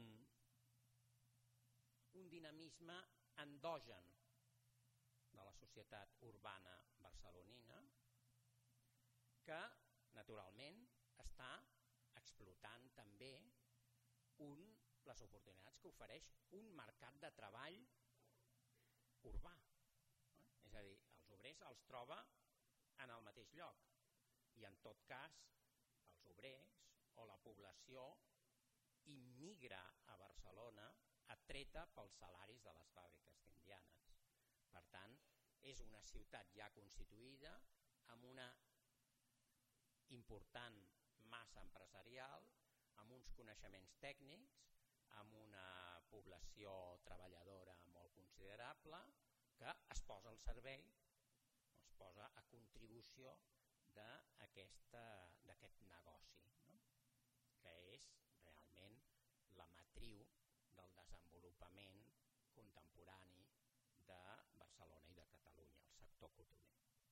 dinamisme endogen de la societat urbana barcelonina que, naturalment, està explotant també les oportunitats que ofereix un mercat de treball urbà. És a dir, els obrers els troba en el mateix lloc i en tot cas els obrers o la població immigra a Barcelona atreta pels salaris de les fàbriques d'indianes. Per tant, és una ciutat ja constituïda amb una important massa empresarial, amb uns coneixements tècnics, amb una població treballadora molt considerable que es posa al servei, es posa a contribució d'aquest negoci, que és realment la matriu del desenvolupament contemporani de Barcelona i de Catalunya, el sector cotoner.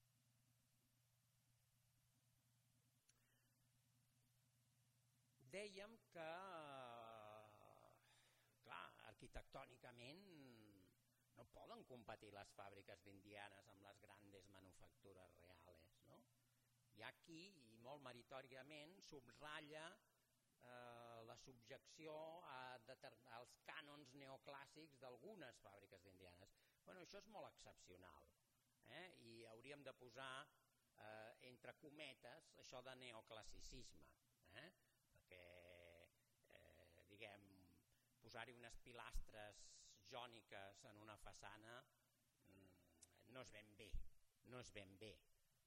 Dèiem que, clar, arquitectònicament no poden competir les fàbriques d'Indianes amb les grans manufactures reals, no? Hi ha qui, i molt meritoriament, subratlla la subjecció als cànons neoclàssics d'algunes fàbriques d'Indianes. Bueno, això és molt excepcional, i hauríem de posar entre cometes això de neoclassicisme, perquè diguem, posar-hi unes pilastres jòniques en una façana no és ben bé, no és ben bé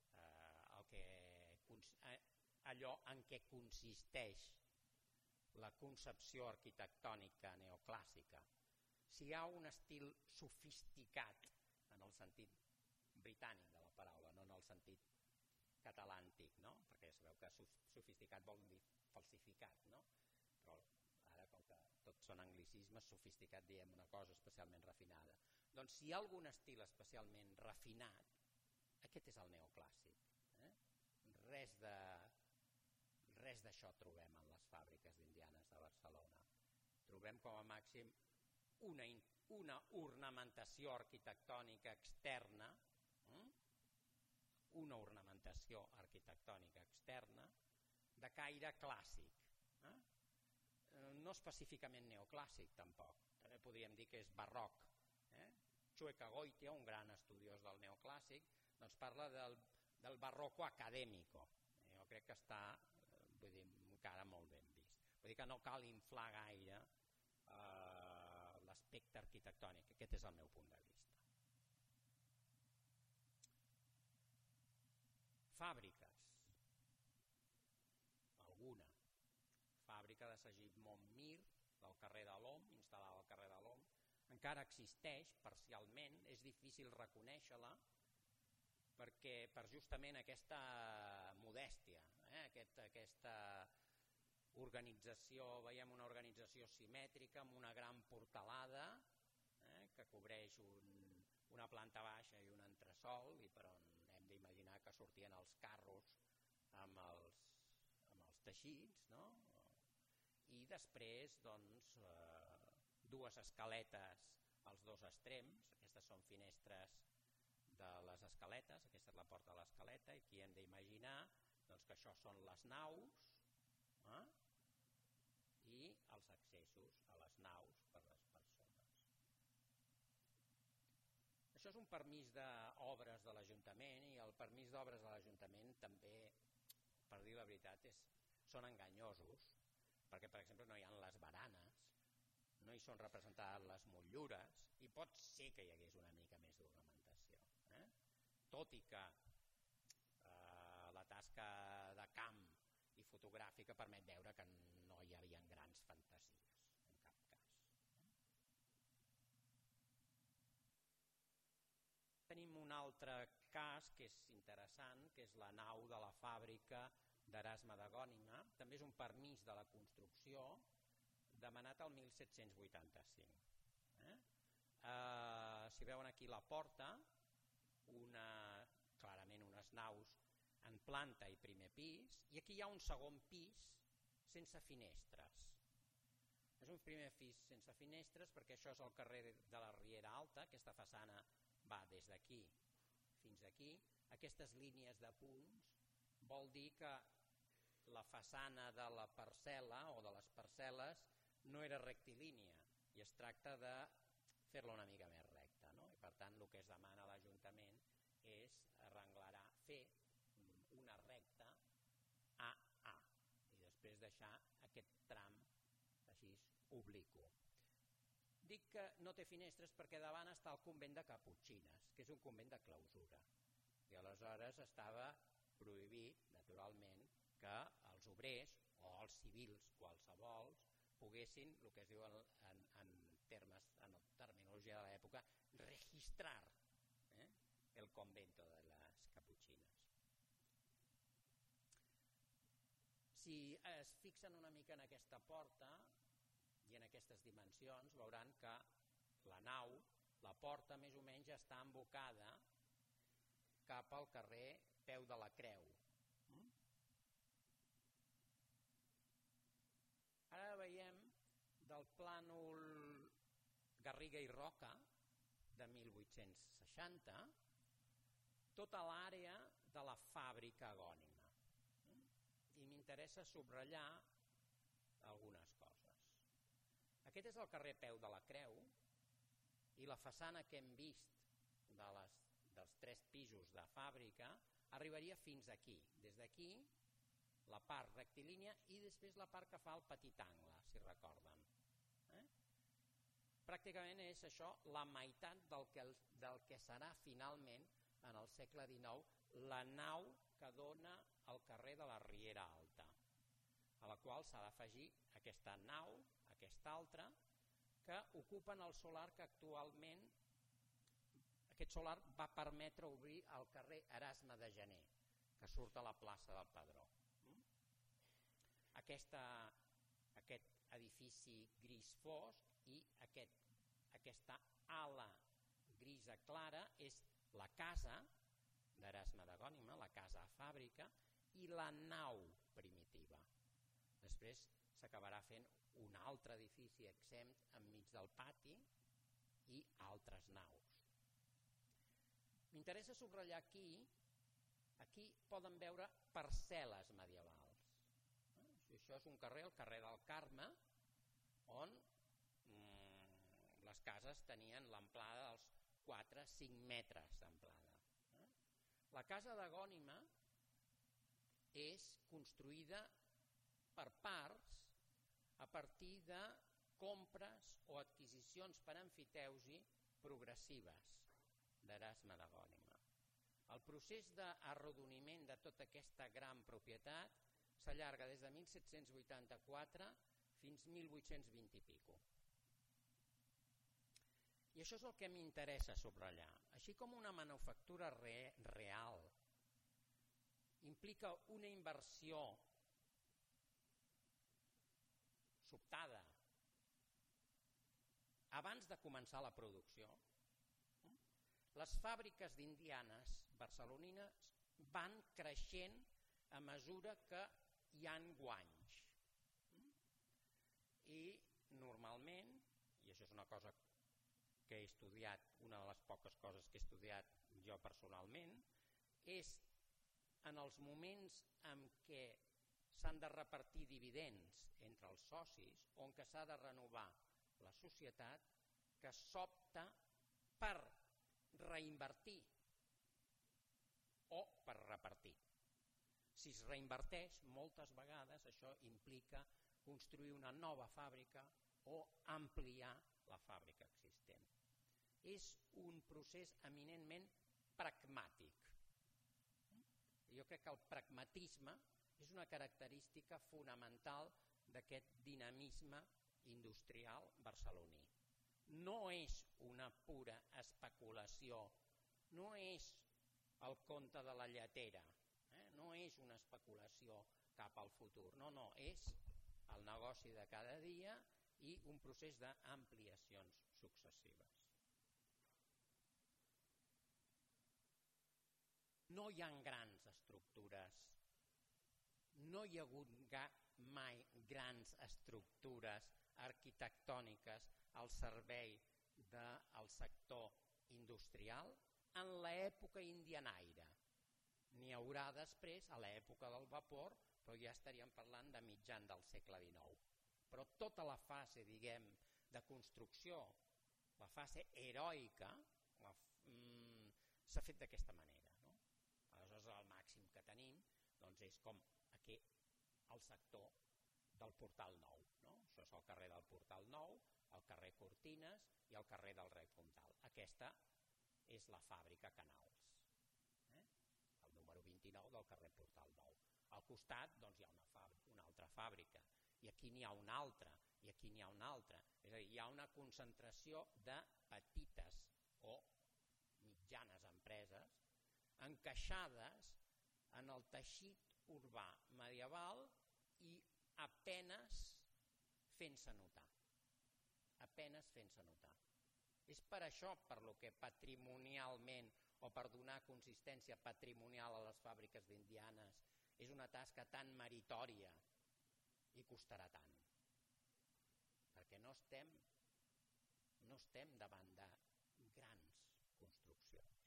allò en què consisteix la concepció arquitectònica neoclàssica. Si hi ha un estil sofisticat en el sentit britànic de la paraula, no en el sentit català antic, no? Perquè sabeu que sofisticat vol dir falsificat, no? Però ara, com que tots són anglicismes, sofisticat diem una cosa especialment refinada. Doncs si hi ha algun estil especialment refinat, aquest és el neoclàssic. Res d'això trobem en les fàbriques d'Indianes de Barcelona. Trobem com a màxim una ornamentació arquitectònica externa, de caire clàssic, no específicament neoclàssic tampoc, també podríem dir que és barroc. Chueca-Goitia, un gran estudiós del neoclàssic, doncs parla del barroco acadèmico. Jo crec que està encara molt ben vist. Vull dir que no cal inflar gaire l'aspecte arquitectònic. Aquest és el meu punt de vista. Fàbriques. Alguna. Fàbrica de segit Montmir, del carrer de l'Om, instal·lada al carrer de l'Om, encara existeix parcialment, és difícil reconèixer-la, perquè per justament aquesta modèstia, aquesta organització, veiem una organització simètrica amb una gran portalada que cobreix una planta baixa i un entresòl, i per on hem d'imaginar que sortien els carros amb els teixits, no? I després doncs, dues escaletes als dos extrems. Aquestes són finestres de les escaletes, aquesta és la porta de l'escaleta, i aquí hem d'imaginar doncs, que això són les naus i els accessos a les naus per les persones. Això és un permís d'obres de l'Ajuntament, i el permís d'obres de l'Ajuntament també, per dir la veritat, són enganyosos, perquè per exemple no hi ha les baranes, no hi són representades les motllures, i pot ser que hi hagués una mica més d'ornamentació. Tot i que la tasca de camp i fotogràfica permet veure que no hi havia grans fantasies, en cap cas. Tenim un altre cas que és interessant, que és la nau de la fàbrica d'Erasme de Gònima. També és un permís de la construcció demanat el 1785. Si veuen aquí la porta, clarament unes naus en planta i primer pis, i aquí hi ha un segon pis sense finestres. És un primer pis sense finestres perquè això és el carrer de la Riera Alta, aquesta façana va des d'aquí fins aquí. Aquestes línies de punts vol dir que la façana de la parcel·la o de les parcel·les no era rectilínia, i es tracta de fer-la una mica més recta, no? I per tant el que es demana a l'Ajuntament és fer una recta AA i després deixar aquest tram així obliqu. Dic que no té finestres perquè davant està el convent de Caputxines, que és un convent de clausura, i aleshores estava prohibit, naturalment, que els obrers o els civils qualsevols poguessin, el que es diu en terminologia de l'època, registrar el convento de les Caputxines. Si es fixen una mica en aquesta porta i en aquestes dimensions, veuran que la nau, la porta més o menys està embocada cap al carrer Peu de la Creu. Ara veiem del plànol Garriga i Roca de 1860 tota l'àrea de la fàbrica agònima. I m'interessa subratllar algunes coses. Aquest és el carrer Peu de la Creu i la façana que hem vist dels 3 pisos de fàbrica arribaria fins aquí. Des d'aquí la part rectilínia i després la part que fa el petit angle, si recorden. Pràcticament és això la meitat del que serà finalment en el segle XIX la nau que dona al carrer de la Riera Alta, a la qual s'ha d'afegir aquesta nau, aquesta altra, que ocupen el solar que actualment aquest solar va permetre obrir el carrer Erasme de Janer, que surt a la plaça del Pedró. Aquest edifici gris fosc i aquesta ala grisa clara és la casa d'Erasme de Gònima, la casa fàbrica, i la nau primitiva. Després s'acabarà fent un altre edifici exempt enmig del pati i altres naus. M'interessa subratllar aquí poden veure parcel·les medievals. Això és un carrer, el carrer del Carme, on les cases tenien l'amplada dels 4-5 metres d'amplada. La casa de Gònima és construïda per parts a partir de compres o adquisicions per emfiteusi progressives d'Erasme de Gònima. El procés d'arrodoniment de tota aquesta gran propietat s'allarga des de 1784 fins 1820 i pico. I això és el que m'interessa subratllar. Així com una manufactura real implica una inversió sobtada abans de començar la producció, les fàbriques d'indianes barcelonines van creixent a mesura que hi ha guanys. I normalment, i això és una cosa que he estudiat, una de les poques coses que he estudiat jo personalment, és en els moments en què s'han de repartir dividends entre els socis o en què s'ha de renovar la societat, que s'opta per reinvertir o per repartir. Si es reinverteix, moltes vegades això implica construir una nova fàbrica o ampliar la fàbrica existent. És un procés eminentment pragmàtic. Jo crec que el pragmatisme és una característica fonamental d'aquest dinamisme industrial barceloní. No és una pura especulació, no és el conte de la lletera, no és una especulació cap al futur, no, és el negoci de cada dia i un procés d'ampliacions successives. No hi ha grans estructures, no hi ha hagut mai grans estructures arquitectòniques al servei del sector industrial en l'època indianaire. N'hi haurà després a l'època del vapor, però ja estaríem parlant de mitjan del segle XIX. Però tota la fase, diguem, de construcció, la fase heroica, s'ha fet d'aquesta manera. Aleshores, el màxim que tenim és com aquí el sector del Portal Nou. Això és el carrer del Portal Nou, el carrer Cortines i el carrer del Rei Comtal. Aquesta és la fàbrica Canals, el número 29 del carrer Portal Nou. Al costat hi ha una altra fàbrica, i aquí n'hi ha una altra, i aquí n'hi ha una altra. És a dir, hi ha una concentració de petites o mitjanes empreses encaixades en el teixit urbà medieval i apenes fent-se notar. És per això per lo que patrimonialment o per donar consistència patrimonial a les fàbriques d'indianes és una tasca tan meritòria i costarà tant. Perquè no estem davant de grans construccions.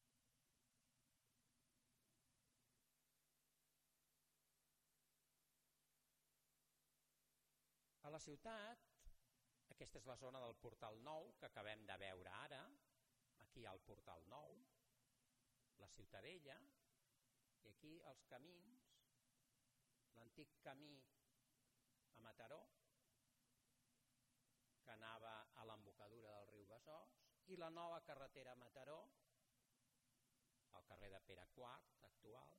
A la ciutat, aquesta és la zona del Portal Nou que acabem de veure ara. Aquí hi ha el Portal Nou, la Ciutadella, i aquí els camins, l'antic camí a Mataró, que anava a l'embocadura del riu Besòs, i la nova carretera a Mataró, al carrer de Pere IV actual.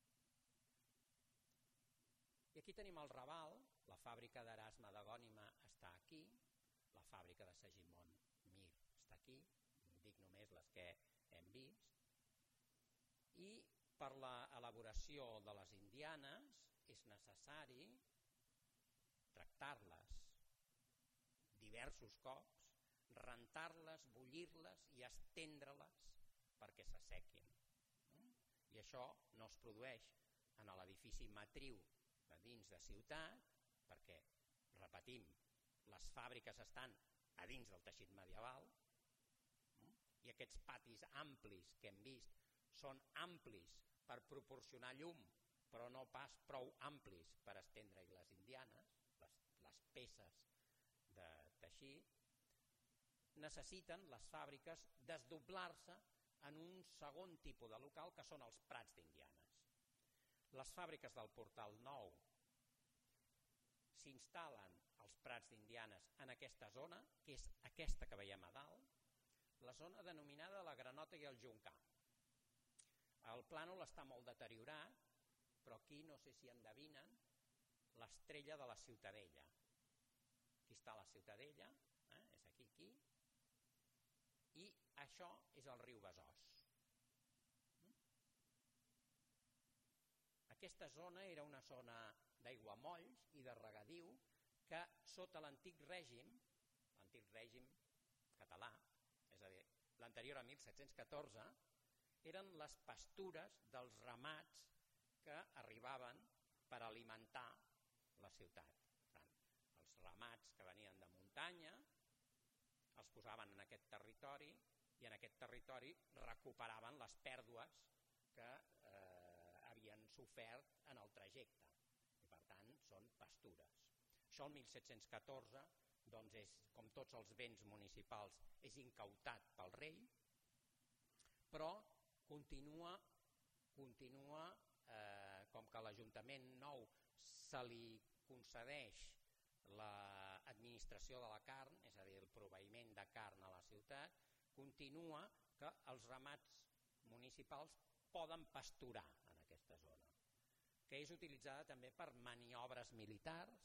I aquí tenim el Raval, la fàbrica d'Erasme de Gònima està aquí, la fàbrica de Segimon Mir està aquí, dic només les que hem vist, i per l'elaboració de les indianes és necessari tractar-les diversos cops, rentar-les, bullir-les i estendre-les perquè s'assequin. I això no es produeix en l'edifici matriu de dins de ciutat, perquè, repetim, les fàbriques estan a dins del teixit medieval, i aquests patis amplis que hem vist són amplis per proporcionar llum, però no pas prou amplis per estendre-hi les indianes, les peces de teixit. Necessiten les fàbriques desdoblar-se en un segon tipus de local que són els prats d'indianes. Les fàbriques del Portal Nou s'instal·len als prats d'indianes en aquesta zona, que és aquesta que veiem a dalt, la zona denominada la Granota i el Juncà. El plànol està molt deteriorat, però aquí no sé si endevinen l'estrella de la Ciutadella. Aquí està la Ciutadella, és aquí, i això és el riu Besòs. Aquesta zona era una zona d'aiguamolls i de regadiu que sota l'antic règim català, és a dir, l'anterior a 1714, eren les pastures dels ramats que arribaven per alimentar la ciutat. Els ramats que venien de muntanya els posaven en aquest territori i en aquest territori recuperaven les pèrdues que havien sofert en el trajecte. I per tant, són pastures. Això el 1714, doncs és, com tots els béns municipals, és incautat pel rei, però continua com que a l'Ajuntament nou se li concedeix l'administració de la carn, és a dir, el proveïment de carn a la ciutat, continua que els ramats municipals poden pasturar en aquesta zona, que és utilitzada també per maniobres militars,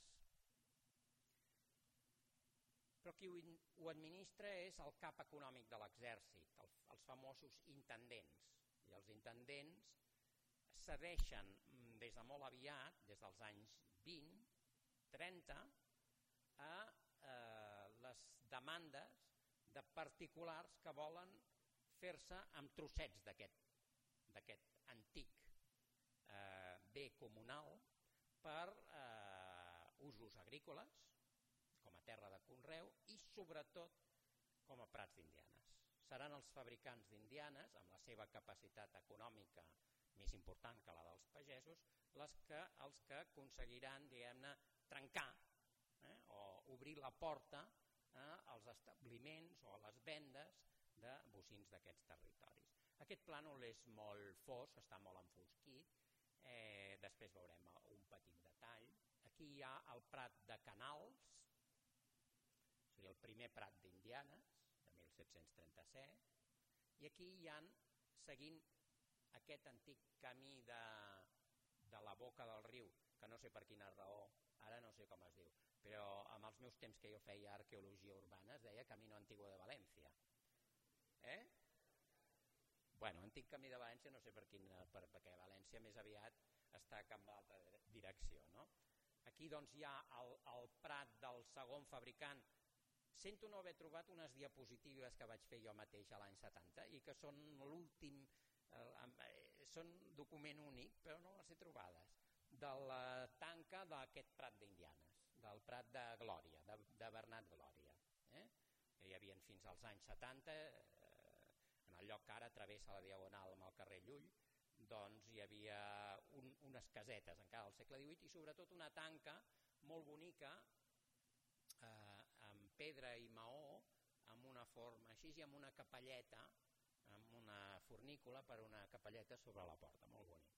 però qui ho administra és el cap econòmic de l'exèrcit, els famosos intendents. I els intendents cedeixen des de molt aviat, des dels anys 20, 30, a les demandes de particulars que volen fer-se amb trossets d'aquest antic bé comunal per usos agrícoles, com a terra de conreu i sobretot com a prats d'indianes. Seran els fabricants d'indianes, amb la seva capacitat econòmica més important que la dels pagesos, els que aconseguiran, diguem-ne, trencar o obrir la porta als establiments o a les vendes de bocins d'aquests territoris. Aquest plànol és molt fosc, està molt enfosquit, després veurem un petit detall. Aquí hi ha el prat de Canals, el primer prat d'indianes, de 1737, i aquí hi ha, seguint aquest antic camí de la boca del riu, que no sé per quina raó, ara no sé com es diu, però amb els meus temps que jo feia arqueologia urbana es deia Camino Antiguo de València. Bueno, antic camí de València no sé perquè València més aviat està cap a l'altra direcció, no? Aquí doncs hi ha el prat del segon fabricant Sento no haver trobat unes diapositives que vaig fer jo mateix a l'any 70 i que són l'últim, són document únic, però no les he trobades, de la tanca d'aquest Prat d'Indianes, del Prat de Glòria, de Bernat Glòria. Que hi havia fins als anys 70, en el lloc que ara travessa la Diagonal amb el carrer Llull, doncs hi havia unes casetes encara del segle XVIII i sobretot una tanca molt bonica amb pedra i maó, amb una forma així i amb una capelleta, amb una fornícula per una capelleta sobre la porta, molt bonic.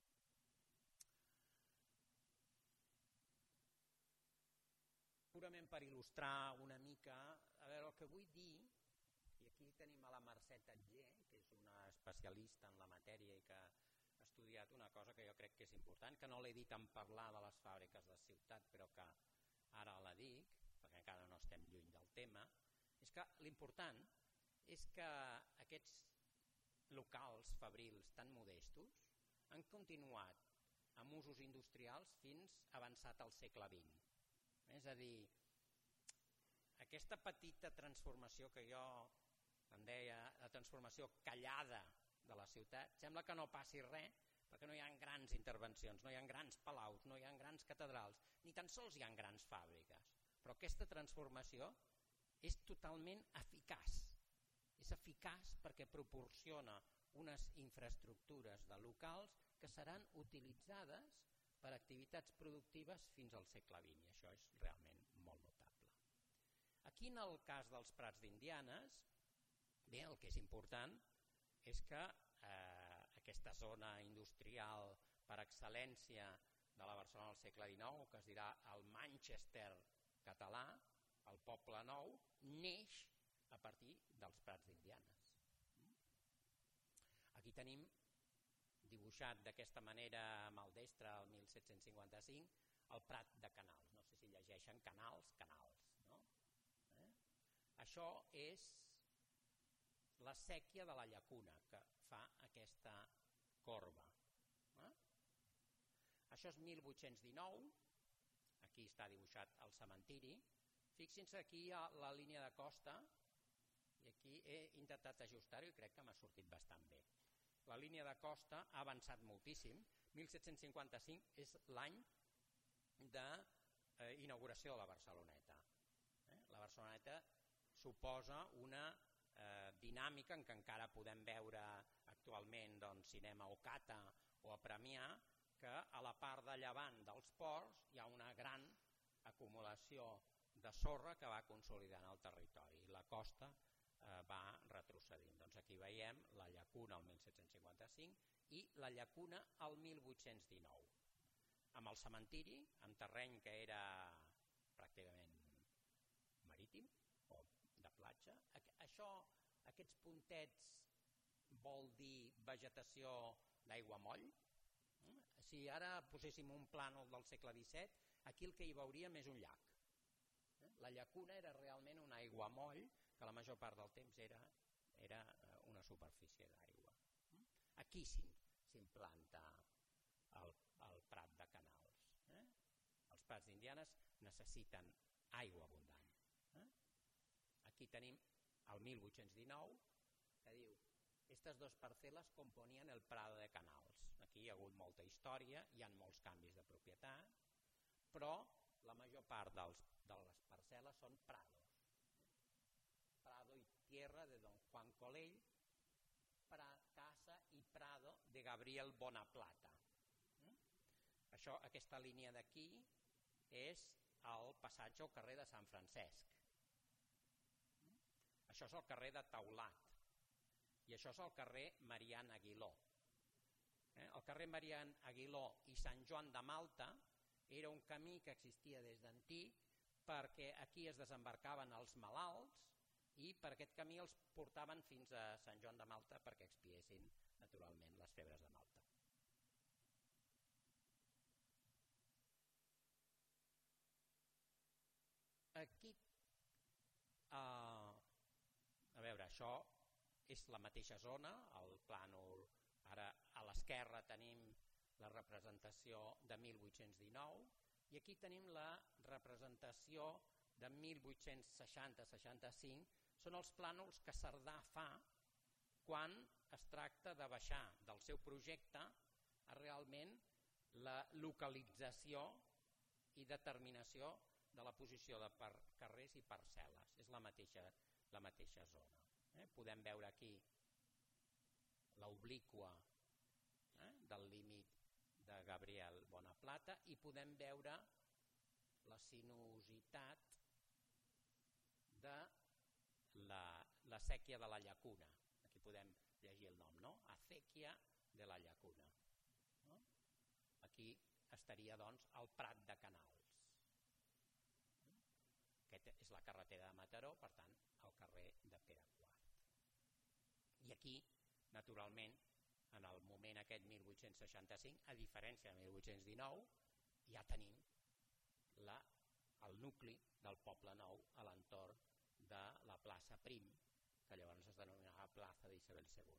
Purament per il·lustrar una mica, a veure, el que vull dir, i aquí tenim a la Mercè Tatller, que és una especialista en la matèria i que ha estudiat una cosa que jo crec que és important, que no l'he dit en parlar de les fàbriques de ciutat, però que ara la dic, perquè encara no estem lluny del tema, és que l'important és que aquests locals fabrils tan modestos han continuat amb usos industrials fins avançat al segle XX. És a dir, aquesta petita transformació que jo en deia, la transformació callada de la ciutat, sembla que no passi res, perquè no hi ha grans intervencions, no hi ha grans palaus, no hi ha grans catedrals, ni tan sols hi ha grans fàbriques. Però aquesta transformació és totalment eficaç. És eficaç perquè proporciona unes infraestructures de locals que seran utilitzades per activitats productives fins al segle XX. I això és realment molt notable. Aquí, en el cas dels Prats d'Indianes, bé, el que és important és que aquesta zona industrial per excel·lència de la Barcelona del segle XIX, que es dirà el Manchester català, el Poble Nou, neix a partir dels Prats d'Indianes. Aquí tenim dibuixat d'aquesta manera maldestra el 1755 el Prat de Canals. No sé si llegeixen Canals, Canals. No? Això és la sèquia de la llacuna que fa aquesta corba. Això és 1819, aquí està dibuixat el cementiri. Fixin-se, aquí hi ha la línia de costa i aquí he intentat ajustar-ho i crec que m'ha sortit bastant bé. La línia de costa ha avançat moltíssim. 1755 és l'any d'inauguració de la Barceloneta. La Barceloneta suposa una dinàmica en què encara podem veure actualment cinema o Cata o a Premià, que a la part de llevant dels ports hi ha una gran acumulació de sorra que va consolidant el territori i la costa va retrocedint. Doncs aquí veiem la llacuna al 1755 i la llacuna al 1819. Amb el cementiri, amb terreny que era pràcticament marítim o de platja. Aquests puntets vol dir vegetació d'aiguamoll. Si ara poséssim un plànol del segle XVII, aquí el que hi veuríem és un llac. La llacuna era realment un aiguamoll que la major part del temps era una superfície d'aigua. Aquí s'implanta el Prat de Canals. Els Prats d'Indianes necessiten aigua abundant. Aquí tenim el 1819 que diu estas dos parcelas componien el Prado de Canals. Aquí hi ha hagut molta història, hi ha molts canvis de propietat, però la major part de les parcel·les són prados. Prado y tierra de don Juan Colell, casa i prado de Gabriel Bonaplata. Aquesta línia d'aquí és el passatge al carrer de Sant Francesc. Això és el carrer de Taulat i això és el carrer Marian Aguiló. El carrer Marian Aguiló i Sant Joan de Malta era un camí que existia des d'antic perquè aquí es desembarcaven els malalts i per aquest camí els portaven fins a Sant Joan de Malta perquè expiessin naturalment les febres de Malta. Aquí, a veure, això és la mateixa zona, el plànol, ara a l'esquerra tenim la representació de 1819 i aquí tenim la representació de 1860-65 són els plànols que Cerdà fa quan es tracta de baixar del seu projecte a realment la localització i determinació de la posició de carrers i parcel·les. És la mateixa zona. Podem veure aquí l'obliqua del límit de Gabriel Bonaplata i podem veure la sinuositat de la sèquia de la Llacuna. Aquí podem llegir el nom, no? Acequia de la Llacuna. No? Aquí estaria, doncs, el Prat de Canals. Aquesta és la carretera de Mataró, per tant, el carrer de Pere IV. I aquí, naturalment, en el moment aquest 1865, a diferència de 1819, ja tenim el nucli del Poble Nou a l'entorn de la plaça Prim, que llavors es denominava plaça d'Isabel II.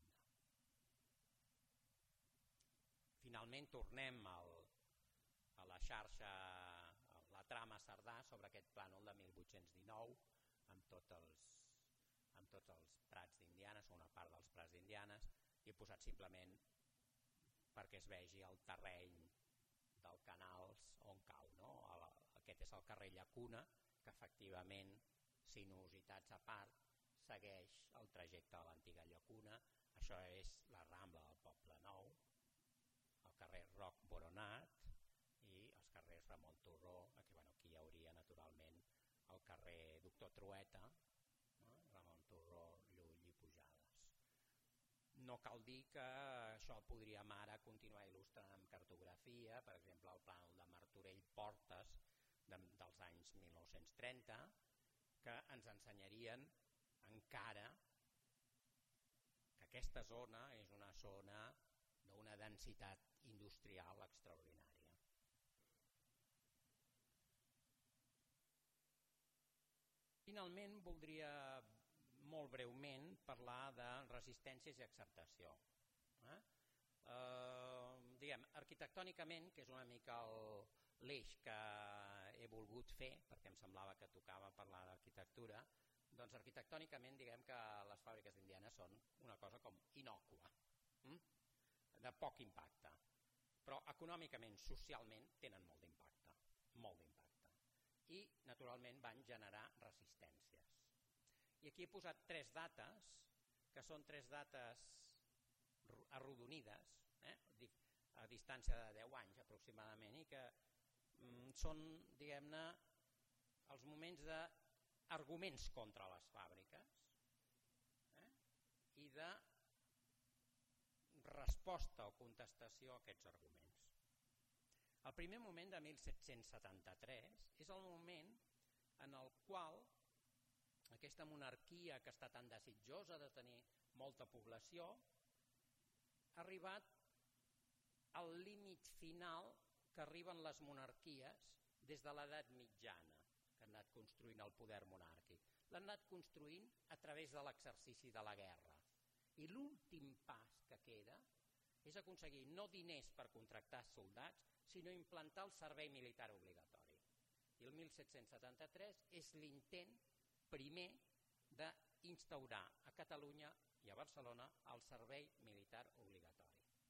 Finalment tornem a la xarxa, a la trama Cerdà sobre aquest plànol de 1819 amb tots els prats d'Indianes, o una part dels prats d'Indianes, i he posat simplement perquè es vegi el terreny del Canals on cau. No? Aquest és el carrer Llacuna, que efectivament, sinuositats a part, segueix el trajecte de l'antiga Llacuna. Això és la Rambla del Poble Nou, el carrer Roc Boronat i els carrers Ramon Turró. Aquí hi hauria naturalment el carrer Doctor Trueta, Ramon Turró, Llull i Pujades. No cal dir que això podríem ara continuar il·lustrant amb cartografia, per exemple el plànol de Martorell Portes dels anys 1930, que ens ensenyarien encara que aquesta zona és una zona d'una densitat industrial extraordinària. Finalment voldria molt breument parlar de resistències i acceptació. Arquitectònicament, que és una mica l'eix que he volgut fer, perquè em semblava que tocava parlar d'arquitectura, doncs arquitectònicament diguem que les fàbriques d'Indianes són una cosa com innòcua, de poc impacte, però econòmicament, socialment, tenen molt d'impacte, i naturalment van generar resistències. I aquí he posat 3 dates, que són 3 dates arrodonides, a distància de 10 anys aproximadament, i que són, diguem-ne, els moments d'arguments contra les fàbriques i de resposta o contestació a aquests arguments. El primer moment de 1773 és el moment en el qual aquesta monarquia que està tan desitjosa de tenir molta població ha arribat al límit final que arriben les monarquies des de l'edat mitjana, que han anat construint el poder monàrquic. L'han anat construint a través de l'exercici de la guerra. I l'últim pas que queda és aconseguir no diners per contractar soldats, sinó implantar el servei militar obligatori. I el 1773 és l'intent primer d'instaurar a Catalunya i a Barcelona el servei militar obligatori.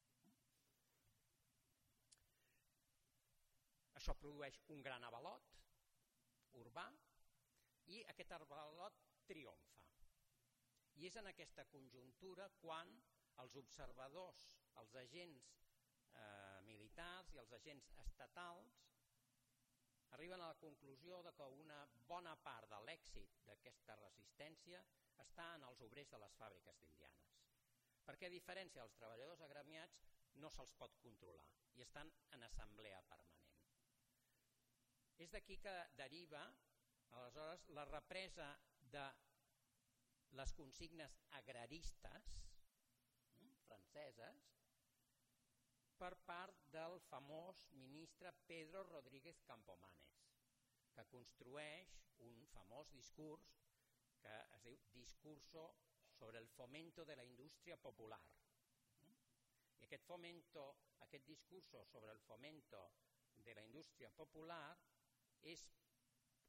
Això produeix un gran avalot urbà i aquest avalot triomfa. I és en aquesta conjuntura quan els observadors, els agents militars i els agents estatals arriben a la conclusió que una bona part de l'èxit d'aquesta resistència està en els obrers de les fàbriques d'Indianes. Perquè a diferència dels treballadors agremiats no se'ls pot controlar i estan en assemblea permanent. És d'aquí que deriva aleshores la represa de les consignes agraristes franceses per part del famós ministre Pedro Rodríguez Campomanes, que construeix un famós discurs que es diu Discurso sobre el fomento de la indústria popular. I aquest discurso sobre el fomento de la indústria popular és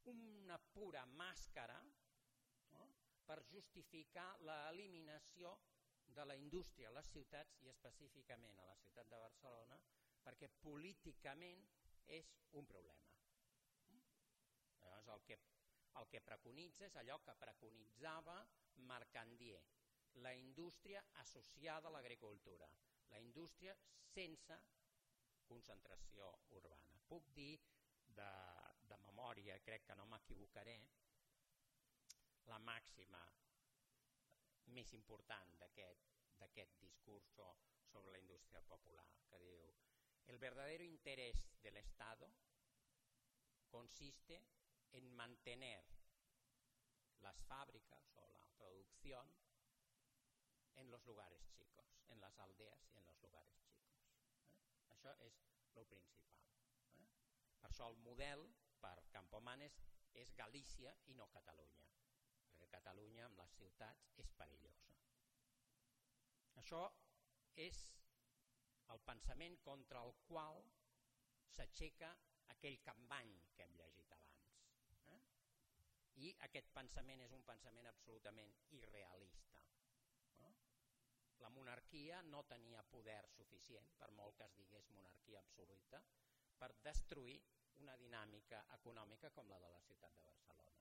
una pura màscara, no?, per justificar l'eliminació de la indústria a les ciutats i específicament a la ciutat de Barcelona, perquè políticament és un problema. Llavors el que preconitza és allò que preconitzava Marcandier, la indústria associada a l'agricultura, la indústria sense concentració urbana. Puc dir de memòria, crec que no m'equivocaré, la màxima més important d'aquest discurs sobre la indústria popular, que diu: el verdadero interés del Estado consiste en mantener las fábricas o la producción en los lugares chicos, en las aldeas y en los lugares chicos. Això és el principal. Per això el model per Campomanes és Galícia i no Catalunya, perquè Catalunya amb les ciutats és perillosa. Això és el pensament contra el qual s'aixeca aquell Campany que hem llegit abans. I aquest pensament és un pensament absolutament irrealista. La monarquia no tenia poder suficient, per molt que es digués monarquia absoluta, per destruir una dinàmica econòmica com la de la ciutat de Barcelona.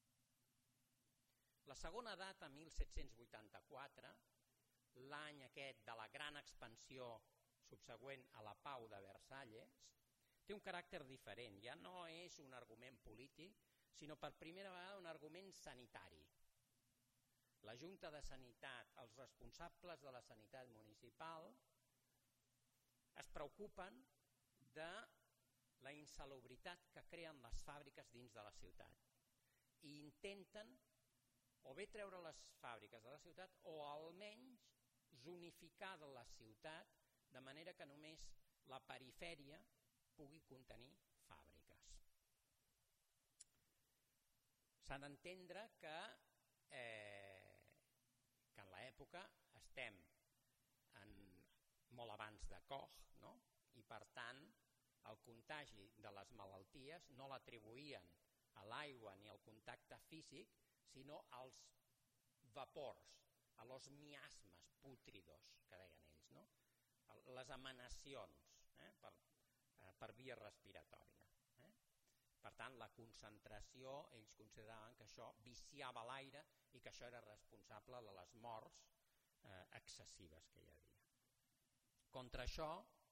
La segona data, 1784, l'any aquest de la gran expansió subsegüent a la Pau de Versalles, té un caràcter diferent. Ja no és un argument polític, sinó per primera vegada un argument sanitari. La Junta de Sanitat, els responsables de la sanitat municipal, es preocupen de la insalubritat que creen les fàbriques dins de la ciutat i intenten o bé treure les fàbriques de la ciutat o almenys zonificar de la ciutat de manera que només la perifèria pugui contenir fàbriques. S'ha d'entendre que en l'època estem molt abans de Koch, no? I per tant el contagi de les malalties no l'atribuïen a l'aigua ni al contacte físic, sinó als vapors, a los miasmes pútridos, que deien ells, no? Les emanacions per via respiratòria. Per tant, la concentració, ells consideraven que això viciava l'aire i que això era responsable de les morts excessives que hi havia. Contra això,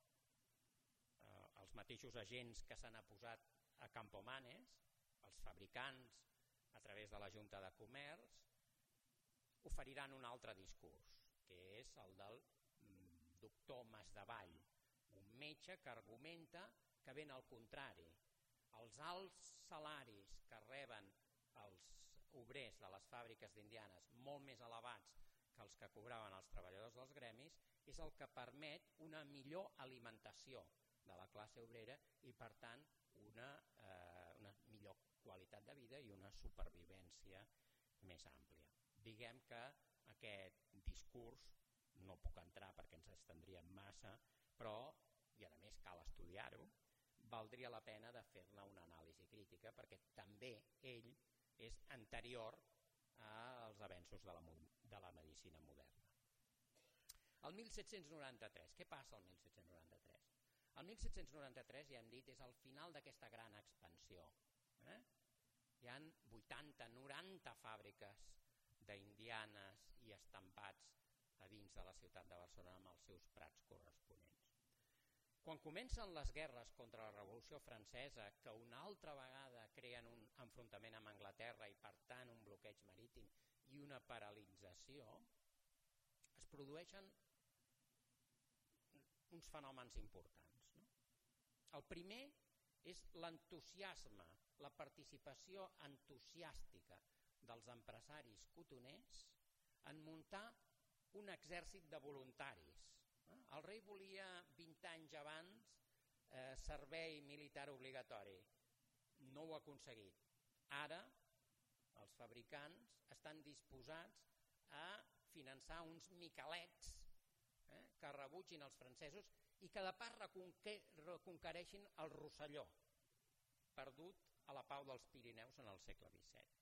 els mateixos agents que s'han oposat a Campomanes, els fabricants, a través de la Junta de Comerç, oferiran un altre discurs, que és el del doctor Masdevall, un metge que argumenta que ben al contrari, els alts salaris que reben els obrers de les fàbriques d'indianes, molt més elevats que els que cobraven els treballadors dels gremis, és el que permet una millor alimentació de la classe obrera i, per tant, una millor qualitat de vida i una supervivència més àmplia. Diguem que aquest discurs, no puc entrar perquè ens estendríem massa, però, i a més cal estudiar-ho, valdria la pena de fer-ne una anàlisi crítica perquè també ell és anterior als avenços de la medicina moderna. El 1793, què passa el 1793? El 1793, ja hem dit, és el final d'aquesta gran expansió. Hi ha 80-90 fàbriques d'indianes i estampats a dins de la ciutat de Barcelona amb els seus prats corresponents. Quan comencen les guerres contra la Revolució Francesa, que una altra vegada creen un enfrontament amb Anglaterra i per tant un bloqueig marítim i una paralització, es produeixen uns fenòmens importants. El primer és l'entusiasme, la participació entusiàstica dels empresaris cotoners en muntar un exèrcit de voluntaris. El rei volia 20 anys abans servei militar obligatori, no ho ha aconseguit. Ara els fabricants estan disposats a finançar uns miquelets que rebutgin els francesos i que de pas reconquereixin el Rosselló, perdut a la pau dels Pirineus en el segle XVII.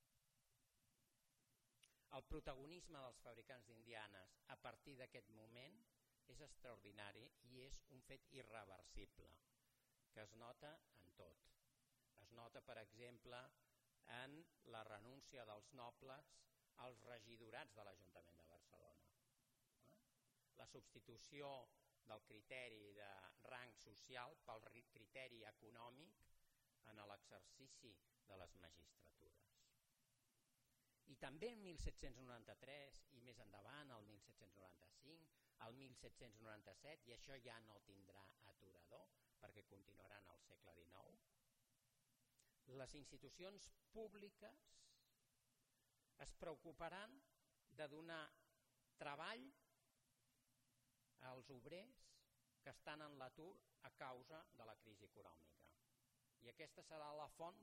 El protagonisme dels fabricants d'indianes a partir d'aquest moment és extraordinari i és un fet irreversible, que es nota en tot. Es nota, per exemple, en la renúncia dels nobles als regidorats de l'Ajuntament de Barcelona. La substitució del criteri de rang social pel criteri econòmic en l'exercici de les magistratures. I també en 1793 i més endavant, el 1795, el 1797, i això ja no tindrà aturador perquè continuarà en el segle XIX, les institucions públiques es preocuparan de donar treball als obrers que estan en l'atur a causa de la crisi econòmica. I aquesta serà la font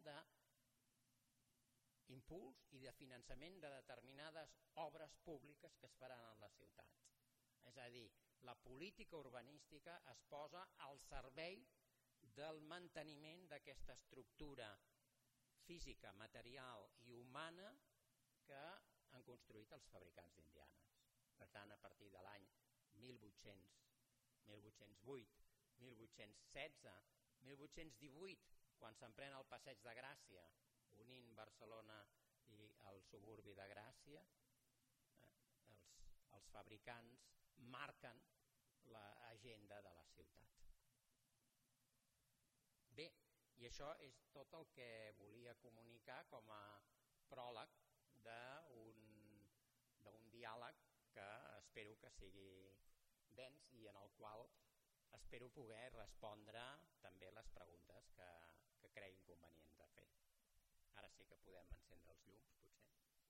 d'impuls i de finançament de determinades obres públiques que es faran en les ciutats. És a dir, la política urbanística es posa al servei del manteniment d'aquesta estructura física, material i humana que han construït els fabricants d'indianes. Per tant, a partir de l'any 1800, 1808, 1816, 1818, quan s'emprèn el Passeig de Gràcia, unint Barcelona i el suburbi de Gràcia, els fabricants marquen l'agenda de la ciutat. Bé, i això és tot el que volia comunicar com a pròleg d'un diàleg que espero que sigui dens i en el qual espero poder respondre també les preguntes que cregui convenient de fer. Ara sí que podem encendre els llums, potser.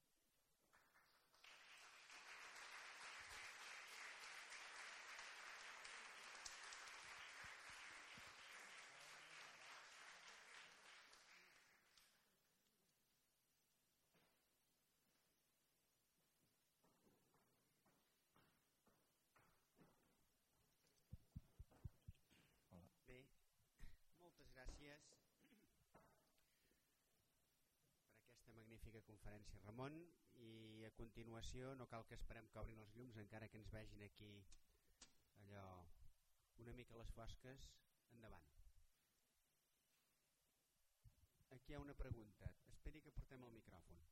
Magnífica conferència, Ramon, i a continuació no cal que esperem que obrin els llums, encara que ens vegin aquí allò una mica a les fosques. Endavant. Aquí hi ha una pregunta. Esperi que portem el micròfon.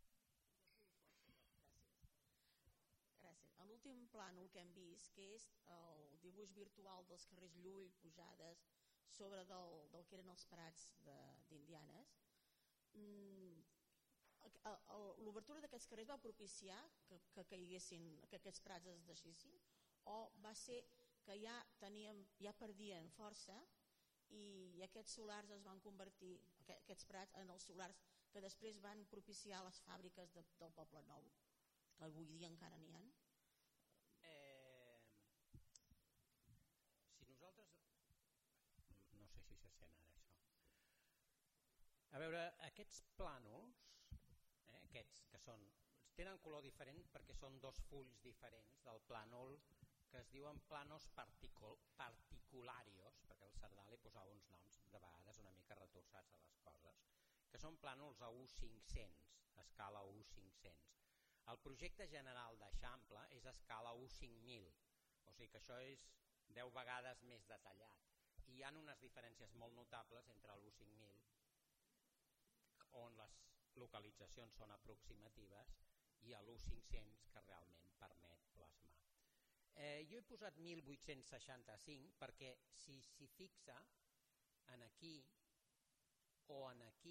Gràcies. A l'últim plànol que hem vist, que és el dibuix virtual dels carrers Llull, Pujades, sobre del que eren els parats d'Indianes, l'obertura d'aquests carrers va propiciar que caiguessin, que aquests prats es deixessin, o va ser que ja perdien força i aquests solars es van convertir, aquests prats, en els solars que després van propiciar les fàbriques del Poble Nou, que avui dia encara n'hi ha? Si nosaltres... No sé si se sent ara això. A veure, aquests plànols, aquests que tenen color diferent perquè són dos fulls diferents del plànol que es diuen planos particularios, perquè el Cerdà li posava uns noms de vegades una mica retorçats a les coses, que són plànols a U500, a escala U500. El projecte general d'Eixample és a escala U5000, o sigui que això és 10 vegades més detallat. I hi ha unes diferències molt notables entre l'U5000, on les localitzacions són aproximatives, i a l'U500, que realment permet plasmar. Jo he posat 1865 perquè si s'hi fixa en aquí o en aquí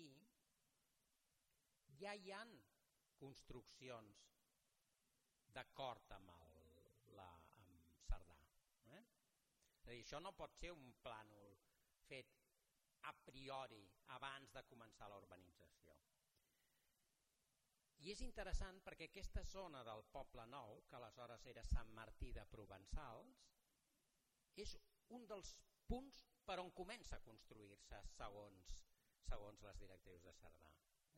ja hi ha construccions d'acord amb Cerdà. És a dir, això no pot ser un plànol fet a priori abans de començar la urbanització. I és interessant perquè aquesta zona del Poble Nou, que aleshores era Sant Martí de Provençals, és un dels punts per on comença a construir-se segons les directrius de Cerdà.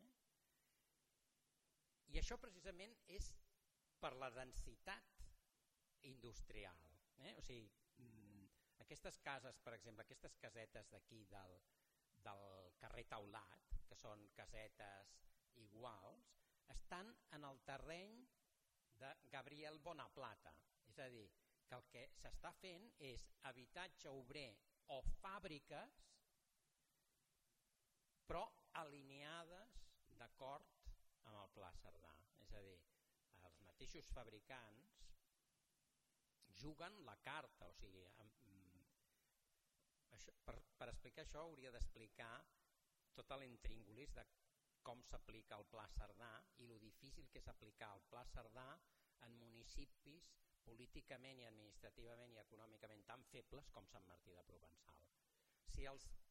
I això precisament és per la densitat industrial. O sigui, aquestes cases, per exemple, aquestes casetes d'aquí del carrer Taulat, que són casetes iguals, estan en el terreny de Gabriel Bonaplata. És a dir, que el que s'està fent és habitatge obrer o fàbriques, però alineades d'acord amb el Pla Cerdà. És a dir, els mateixos fabricants juguen la carta, o sigui, per explicar això hauria d'explicar tot l'intríngulis de com s'aplica el Pla Cerdà i lo difícil que és aplicar el Pla Cerdà en municipis políticament i administrativament i econòmicament tan febles com Sant Martí de Provençal. Si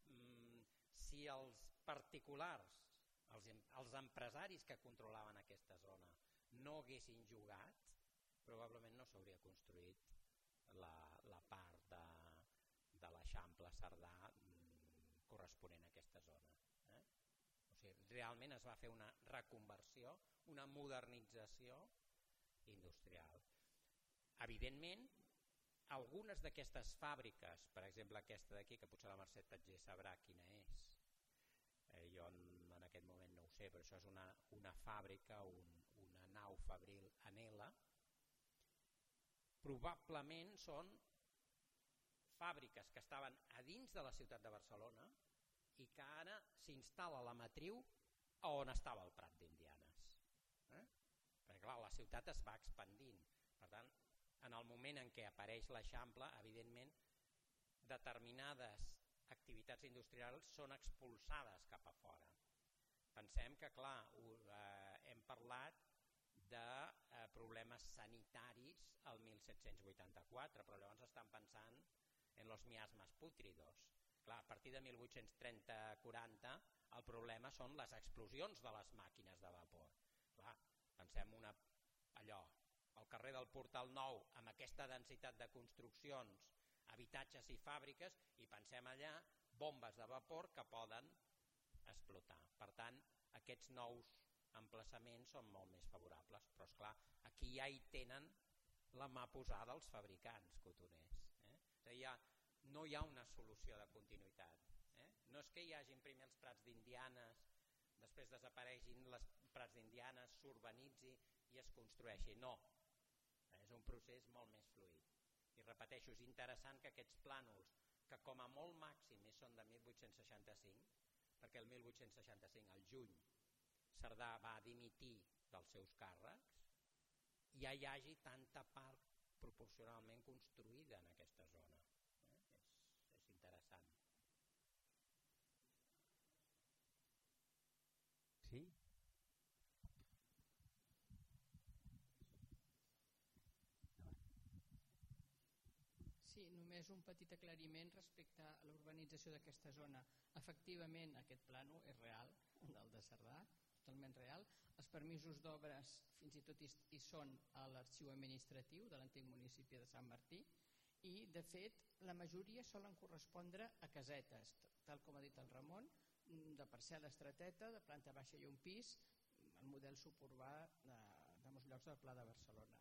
els particulars, els empresaris que controlaven aquesta zona no haguessin jugat, probablement no s'hauria construït la part de l'Eixample Cerdà corresponent a aquesta zona. O sigui, realment es va fer una reconversió, una modernització industrial. Evidentment, algunes d'aquestes fàbriques, per exemple aquesta d'aquí, que potser la Mercè Tatger sabrà quina és, jo en aquest moment no ho sé, però això és una fàbrica, una nau fabril Anela, probablement són fàbriques que estaven a dins de la ciutat de Barcelona i que ara s'instal·la la matriu on estava el Prat d'Indianes. Perquè clar, la ciutat es va expandint. Per tant, en el moment en què apareix l'Eixample, evidentment, determinades activitats industrials són expulsades cap a fora. Pensem que, clar, hem parlat de problemes sanitaris al 1784, però llavors estan pensant en los miasmes pútridos. Clar, a partir de 1830-40 el problema són les explosions de les màquines de vapor. Clar, pensem allò, al carrer del Portal Nou, amb aquesta densitat de construccions, habitatges i fàbriques, i pensem allà bombes de vapor que poden explotar. Per tant, aquests nous emplaçaments són molt més favorables, però esclar, aquí ja hi tenen la mà posada els fabricants cotoners. És a dir, no hi ha una solució de continuïtat. No és que hi hagin primer els Prats d'Indianes, després desapareguin les Prats d'Indianes, s'urbanitzi i es construeixi. No, és un procés molt més fluid. I repeteixo, és interessant que aquests plànols, que com a molt màxim són de 1865, perquè el 1865, al juny, Cerdà va dimitir dels seus càrrecs, ja hi hagi tanta part proporcionalment construïda en aquesta zona. És interessant. Sí? Sí, només un petit aclariment respecte a la urbanització d'aquesta zona. Efectivament, aquest plànol és real, el de Cerdà, totalment real. Els permisos d'obres fins i tot hi són a l'arxiu administratiu de l'antic municipi de Sant Martí i, de fet, la majoria solen correspondre a casetes, tal com ha dit el Ramon, de parcel·la estreteta, de planta baixa i un pis, el model suburbà de molts llocs del Pla de Barcelona.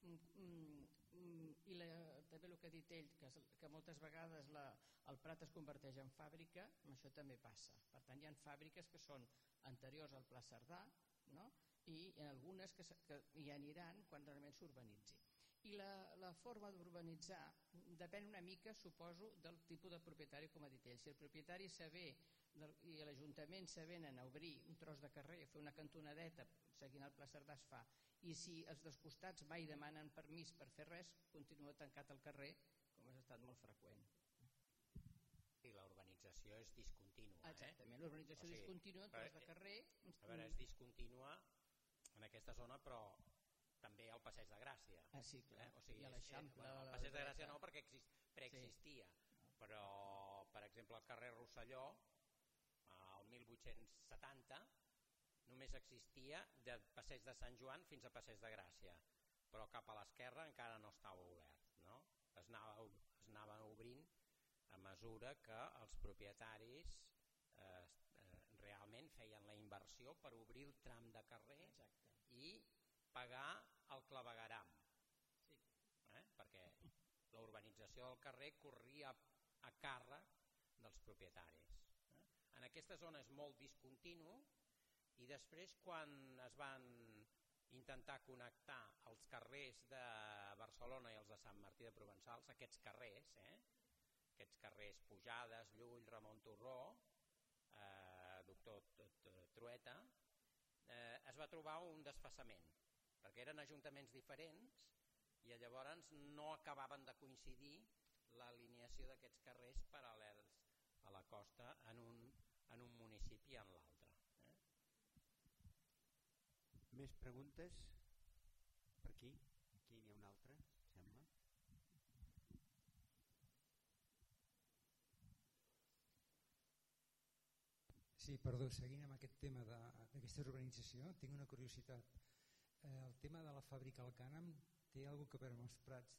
I també el que ha dit ell, que moltes vegades el Prat es converteix en fàbrica, això també passa. Per tant, hi ha fàbriques que són anteriors al Pla Cerdà, no? I algunes que hi aniran quan realment s'urbanitzi. I la forma d'urbanitzar depèn una mica, suposo, del tipus de propietari, com ha dit ell. Si el propietari i l'Ajuntament s'avenen a obrir un tros de carrer, a fer una cantonadeta seguint el Pla Cerdà es fa, i si els dels costats mai demanen permís per fer res, continua tancat el carrer, com ha estat molt freqüent. I la urbanització és discontínua. Exactament, l'urbanització discontínua, tros de carrer... A veure, és discontínua en aquesta zona, però també al Passeig de Gràcia. Ah, sí, clar. O sigui, i a l'Eixample. El Passeig de Gràcia no, perquè preexistia, però, per exemple, al carrer Rosselló, al 1870, només existia de Passeig de Sant Joan fins a Passeig de Gràcia, però cap a l'esquerra encara no estava obert, no? Es anava obrint a mesura que els propietaris realment feien la inversió per obrir el tram de carrer. Exacte. I pagar el clavegueram, sí. Perquè la urbanització del carrer corria a càrrec dels propietaris. En aquesta zona és molt discontinu i després quan es van intentar connectar els carrers de Barcelona i els de Sant Martí de Provençals, aquests carrers Pujades, Llull, Ramon Turró, doctor Trueta, es va trobar un desfasament, perquè eren ajuntaments diferents i llavors no acabaven de coincidir l'alineació d'aquests carrers paral·lels a la costa en un municipi i en l'altre. Més preguntes? Per aquí? Aquí n'hi ha una altra, sembla. Sí, perdó, seguint amb aquest tema d'aquesta urbanització, tinc una curiositat. El tema de la fàbrica al Cànem té alguna cosa a veure amb els prats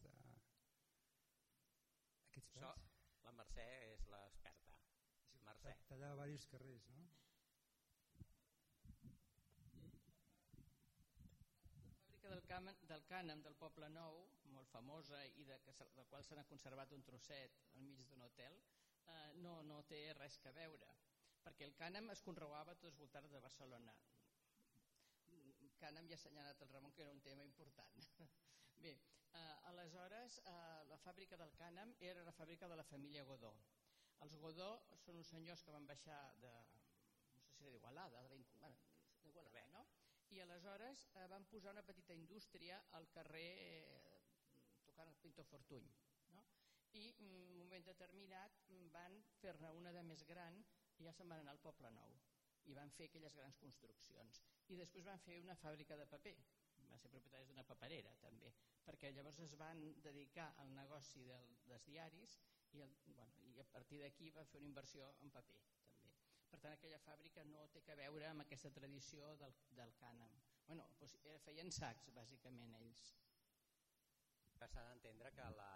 aquests prats? La Mercè és l'experta. Mercè. Tallava diversos carrers, no? La fàbrica del Cànem del Poble Nou, molt famosa i del qual s'ha conservat un trosset al mig d'un hotel, no té res que veure, perquè el cànem es conreava a tots voltants de Barcelona. Cànem ja ha assenyalat el Ramon que era un tema important. Bé, aleshores la fàbrica del cànem era la fàbrica de la família Godó. Els Godó són uns senyors que van baixar d'Igualada, no? I aleshores van posar una petita indústria al carrer tocant el Pinto Fortuny, no? I en un moment determinat van fer-ne una de més gran i ja se'n van anar al Poble Nou i van fer aquelles grans construccions i després van fer una fàbrica de paper, van ser propietaris d'una paperera també, perquè llavors es van dedicar al negoci dels diaris i a partir d'aquí van fer una inversió en paper també. Per tant, aquella fàbrica no té a veure amb aquesta tradició del cànem. Feien sacs, bàsicament, ells. S'ha d'entendre que i ho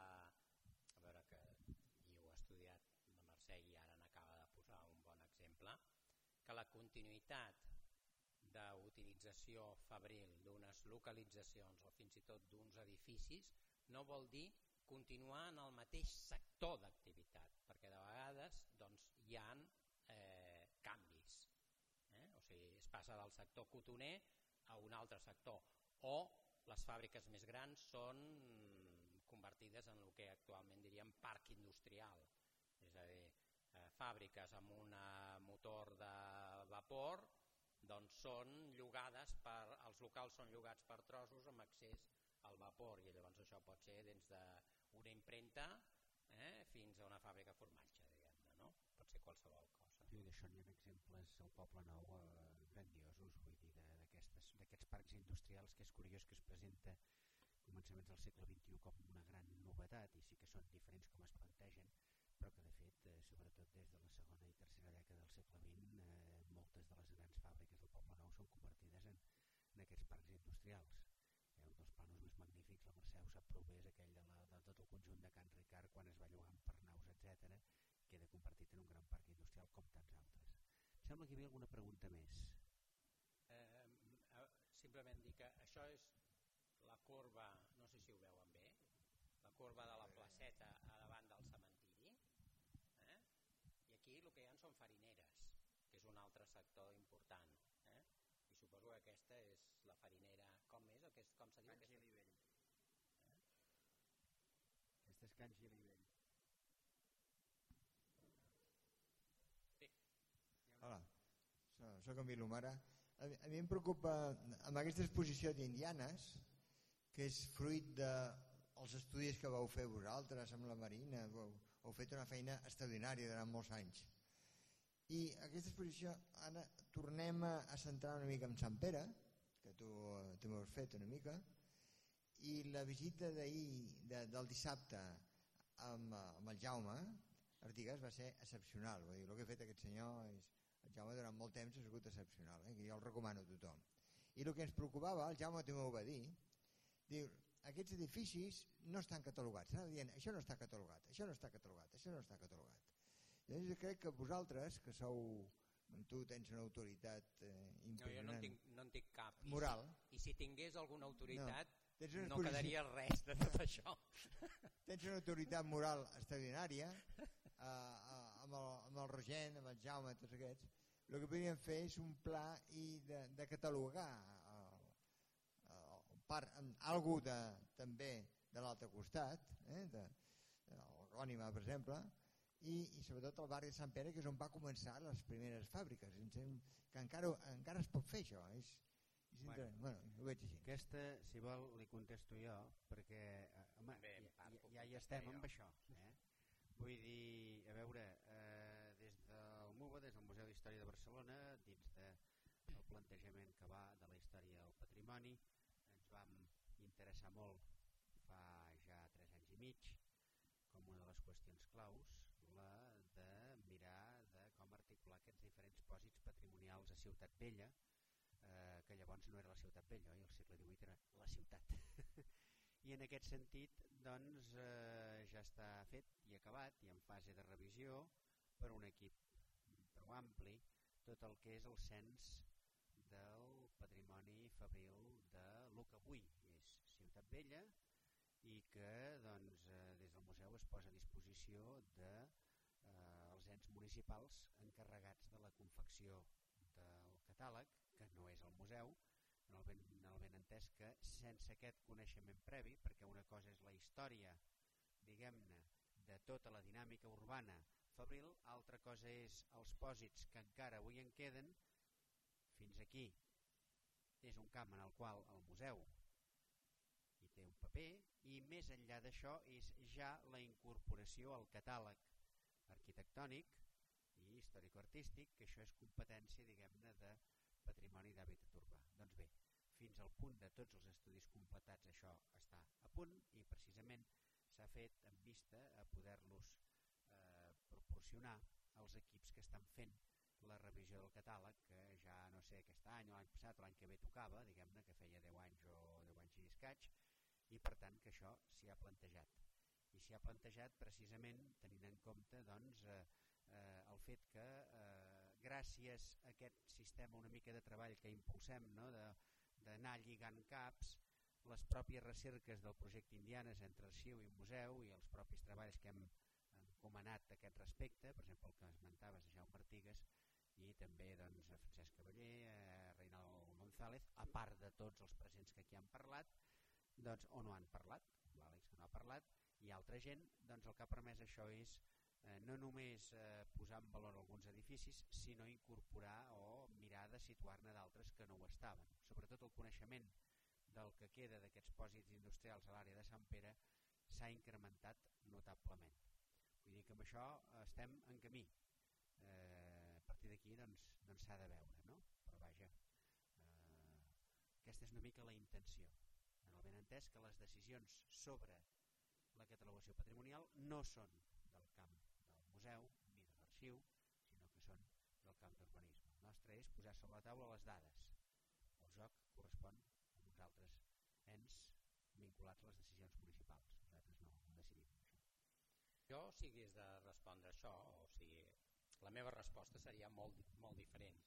ha estudiat la Mercè i ara n'acaba de posar un bon exemple, que la continuïtat d'utilització fabril d'unes localitzacions o fins i tot d'uns edificis no vol dir continuar en el mateix sector d'activitat, perquè de vegades hi ha canvis. O sigui, es passa del sector cotoner a un altre sector, o les fàbriques més grans són convertides en el que actualment diríem parc industrial, és a dir, fàbriques amb un motor de vapor són llogades els locals són llogats per trossos amb accés al vapor, i llavors això pot ser des d'una impremta fins a una fàbrica de formatge, diguem-ne, no? Pot ser qualsevol cosa. I d'això n'hi ha exemples al Poble Nou grandiosos, vull dir, d'aquests parcs industrials, que és curiós que es presenta començaments del segle XXI com una gran novetat, i sí que són diferents com es plantegen, però que de fet, sobretot des de la segona i tercera dècada del segle XX, moltes de les grans fàbriques del Poble Nou són convertides en aquests parcs industrials. Un dels plànols més magnífics, la Mercè ho sap prou bé, és aquell de tot el conjunt de Can Ricard, quan es va llogar en pernaus, etc., queda convertit en un gran parc industrial com tants altres. Sembla que hi havia alguna pregunta més. Simplement dir que això és la corba, no sé si ho veuen bé, la corba de la placeta a davant del cementiri, i aquí el que hi ha són farineres, que és un altre sector important, i suposo que aquesta és la farinera, com és? Com se diu? Can Gilibell. Aquesta és Can Gilibell. Hola, soc en Vilomara. A mi em preocupa amb aquesta exposició d'Indianes, que és fruit dels estudis que vau fer vosaltres amb la Marina, heu fet una feina extraordinària durant molts anys. I aquesta exposició, ara tornem a centrar una mica en Sant Pere, que tu també has fet una mica, i la visita del dissabte amb el Jaume Artigas va ser excepcional. Vull dir, el que ha fet aquest senyor el Jaume durant molt temps ha sigut excepcional, que jo el recomano a tothom. I el que ens preocupava, el Jaume també ho va dir, diu, aquests edificis no estan catalogats. Anava dient, això no està catalogat, això no està catalogat, això no està catalogat. Llavors jo crec que vosaltres, que sou, tu tens una autoritat impressionant. No, jo no en tinc cap. Moral. I si tingués alguna autoritat, no quedaria res de tot això. Tens una autoritat moral extraordinària, amb el Rogent, amb el Jaume, tots aquests, el que podríem fer és un pla i de catalogar algú també de l'altre costat, el Gònima, per exemple, i sobretot el barri de Sant Pere, que és on va començar les primeres fàbriques, que encara es pot fer això. Bueno, ho veig així. Aquesta, si vol, li contesto jo, perquè home, ja hi estem amb això. Vull dir, a veure, des del MUBA, des del Museu d'Història de Barcelona, dins del plantejament que va de la història del patrimoni, ens vam interessar molt fa ja 3 anys i mig, com una de les qüestions claus, la de mirar de com articular aquests diferents pòsits patrimonials a Ciutat Vella, que llavors no era la Ciutat Vella, el segle XVIII era la ciutat. I en aquest sentit doncs, ja està fet i acabat i en fase de revisió per un equip prou ampli tot el que és el cens del patrimoni fabril de lo que avui és Ciutat Vella i que doncs, des del museu es posa a disposició dels ens municipals encarregats de la confecció del catàleg, que no és el museu, en el ben entès que sense aquest coneixement previ, perquè una cosa és la història, diguem-ne, de tota la dinàmica urbana fabril, altra cosa és els pòsits que encara avui en queden. Fins aquí és un camp en el qual el museu hi té un paper i més enllà d'això és ja la incorporació al catàleg arquitectònic i històrico-artístic, que això és competència, diguem-ne, de patrimoni d'hàbitat urbà. Doncs bé, fins al punt de tots els estudis completats això està a punt i precisament s'ha fet en vista a poder-los proporcionar als equips que estan fent la revisió del catàleg, que ja no sé aquest any o l'any passat o l'any que ve tocava, diguem-ne que feia 10 anys o 10 anys i escaig, i per tant que això s'hi ha plantejat. I s'hi ha plantejat precisament tenint en compte doncs, el fet que gràcies a aquest sistema una mica de treball que impulsem, no? D'anar lligant caps, les pròpies recerques del projecte Indianes entre arxiu i museu i els propis treballs que hem encomanat a aquest respecte, per exemple el que esmentaves de Jaume Artigas i també doncs, a Francesc Cavaller, a Reinald González, a part de tots els presents que aquí han parlat, doncs, o no han parlat, l'Àlex que no ha parlat, i altra gent, doncs el que ha permès això és no només posar en valor alguns edificis, sinó incorporar o mirar de situar-ne d'altres que no ho estaven. Sobretot el coneixement del que queda d'aquests pòsits industrials a l'àrea de Sant Pere s'ha incrementat notablement. Vull dir que amb això estem en camí. A partir d'aquí doncs, s'ha de veure, no? Però vaja, aquesta és una mica la intenció. En el benentès que les decisions sobre la catalogació patrimonial no són del camp del museu ni de l'arxiu, sinó que són del camp d'urbanisme. El nostre és posar sobre la taula les dades. El joc correspon a uns altres ens vinculats a les decisions municipals. Nosaltres no decidim això. Jo, si hagués de respondre això, o sigui, la meva resposta seria molt diferent.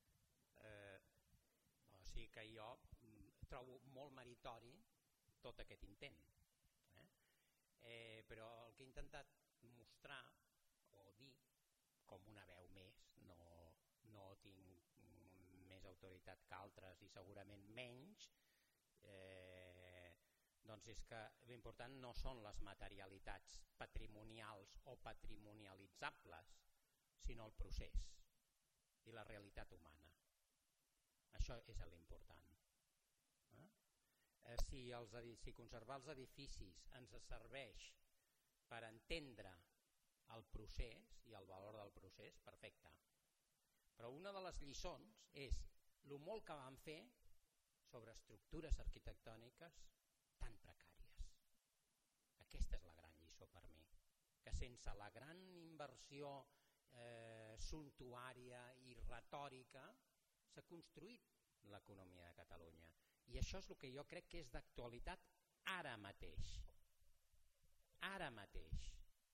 O sigui que jo trobo molt meritori tot aquest intent. Però el que he intentat mostrar o dir com una veu més, no tinc més autoritat que altres i segurament menys, doncs és que l'important no són les materialitats patrimonials o patrimonialitzables, sinó el procés i la realitat humana. Això és l'important. Si conservar els edificis ens serveix per entendre el procés i el valor del procés, perfecte. Però una de les lliçons és el molt que vam fer sobre estructures arquitectòniques tan precàries. Aquesta és la gran lliçó per mi, que sense la gran inversió suntuària i retòrica s'ha construït l'economia de Catalunya. I això és el que jo crec que és d'actualitat ara mateix. Ara mateix.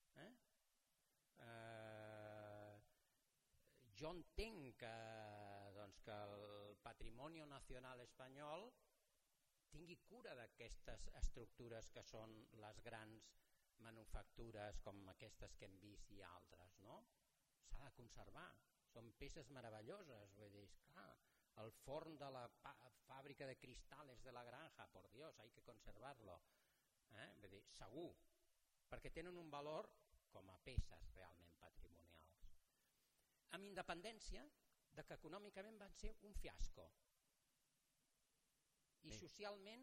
Jo entenc que el patrimoni nacional espanyol tingui cura d'aquestes estructures que són les grans manufactures com aquestes que hem vist i altres, no? s'ha de conservar, són peces meravelloses, vull dir, esclar, el forn de la fàbrica de cristales de la granja, por Dios, hay que conservarlo, vull dir, segur, perquè tenen un valor com a peces realment patrimonials, amb independència de que econòmicament van ser un fiasco i socialment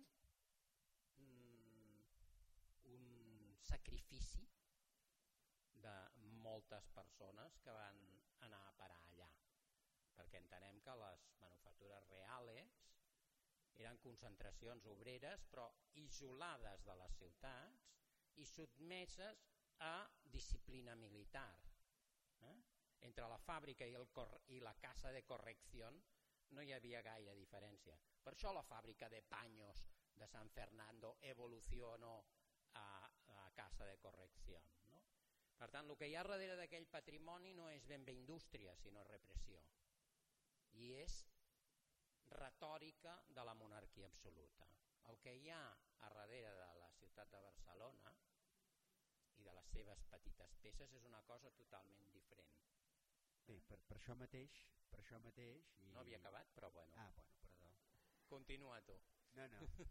un sacrifici de moltes persones que van anar a parar allà, perquè entenem que les manufactures reales eren concentracions obreres però isolades de les ciutats i sotmeses a disciplina militar. Entre la fàbrica i la casa de correcció no hi havia gaire diferència. Per això la fàbrica de paños de San Fernando evolucionó a casa de correcció. No? Per tant, el que hi ha darrere d'aquell patrimoni no és ben bé indústria, sinó repressió. I és retòrica de la monarquia absoluta. El que hi ha a darrere de la ciutat de Barcelona i de les seves petites peces és una cosa totalment diferent. Bé, per això mateix... I... No havia acabat, però bueno. Ah, bueno, perdó. Continua tu. No.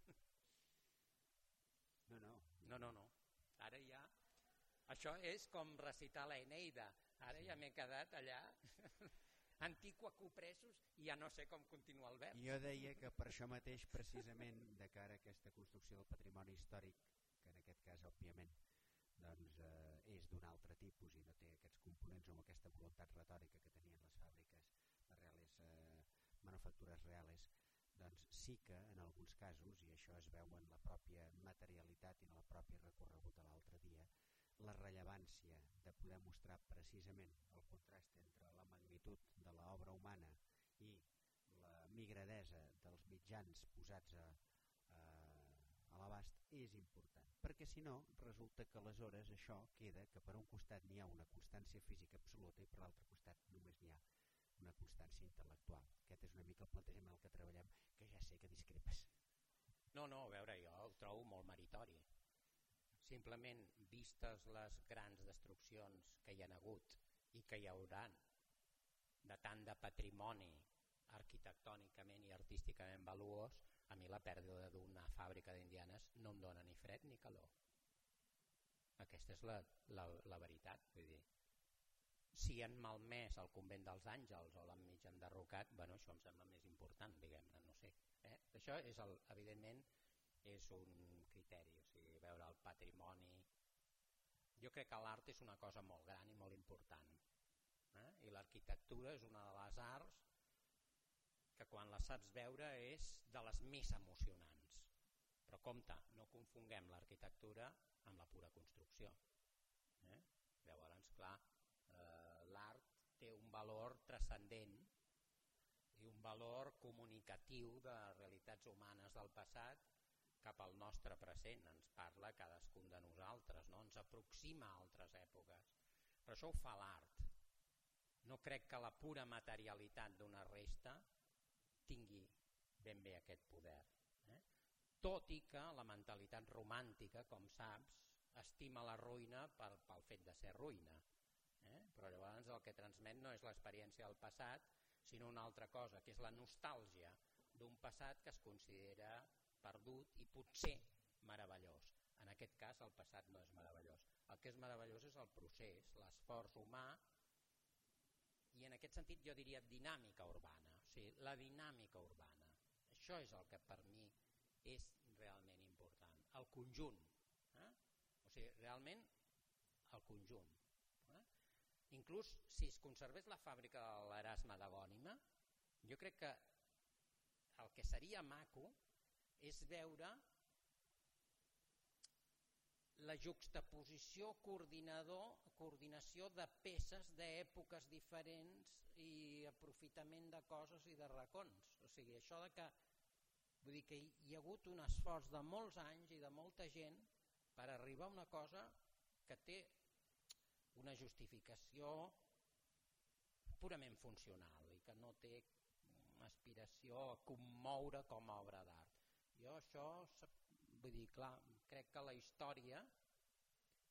No. Ara ja... Això és com recitar l'Eneida. Ara ja m'he quedat allà... Antiqua Cupressus i ja no sé com continua el vers. Jo deia que per això mateix, precisament, de cara a aquesta construcció del patrimoni històric, que en aquest cas, òbviament, doncs, és d'un altre tipus i no té aquests components o aquesta voluntat retòrica que tenien les fàbriques, les manufactures reales, doncs sí que en alguns casos, i això es veu en la pròpia materialitat i en el propi recorregut de l'altre dia, la rellevància de poder mostrar precisament el contrast entre la magnitud de l'obra humana i la migradesa dels mitjans posats a l'abast és important, perquè si no resulta que aleshores això queda que per un costat n'hi ha una constància física absoluta i per l'altre costat només n'hi ha una constància intel·lectual. Aquest és una mica el plantejament en què treballem, que ja sé que discrepes. No, a veure, jo ho trobo molt meritori. Simplement, vistes les grans destruccions que hi ha hagut i que hi hauran de tant de patrimoni arquitectònicament i artísticament valuós, a mi la pèrdua d'una fàbrica d'Indianes no em dóna ni fred ni calor. Aquesta és la veritat. Vull dir, si han malmès el convent dels Àngels o l'han mig enderrocat, bueno, això em sembla més important, diguem-ne, no sé. Això és evidentment és un criteri, o sigui, veure el patrimoni. Jo crec que l'art és una cosa molt gran i molt important, i l'arquitectura és una de les arts que quan la saps veure és de les més emocionants. Però compte, no confonguem l'arquitectura amb la pura construcció. Llavors, clar, l'art té un valor transcendent i un valor comunicatiu de realitats humanes del passat cap al nostre present, ens parla cadascun de nosaltres, no? Ens aproxima a altres èpoques. Però això ho fa l'art. No crec que la pura materialitat d'una resta tingui ben bé aquest poder. Tot i que la mentalitat romàntica, com saps, estima la ruïna pel fet de ser ruïna. Però llavors el que transmet no és l'experiència del passat, sinó una altra cosa, que és la nostàlgia d'un passat que es considera perdut i potser meravellós. En aquest cas el passat no és meravellós. El que és meravellós és el procés, l'esforç humà i en aquest sentit jo diria dinàmica urbana, o sigui, la dinàmica urbana. Això és el que per mi és realment important, el conjunt. O sigui, realment el conjunt. Inclús si es conservés la fàbrica de l'Erasme de Gònima, jo crec que el que seria maco és veure la juxtaposició, coordinació de peces d'èpoques diferents i aprofitament de coses i de racons. O sigui, això de que, vull dir que hi ha hagut un esforç de molts anys i de molta gent per arribar a una cosa que té una justificació purament funcional i que no té aspiració a commoure com a obra d'art. Jo això, vull dir, clar, crec que la història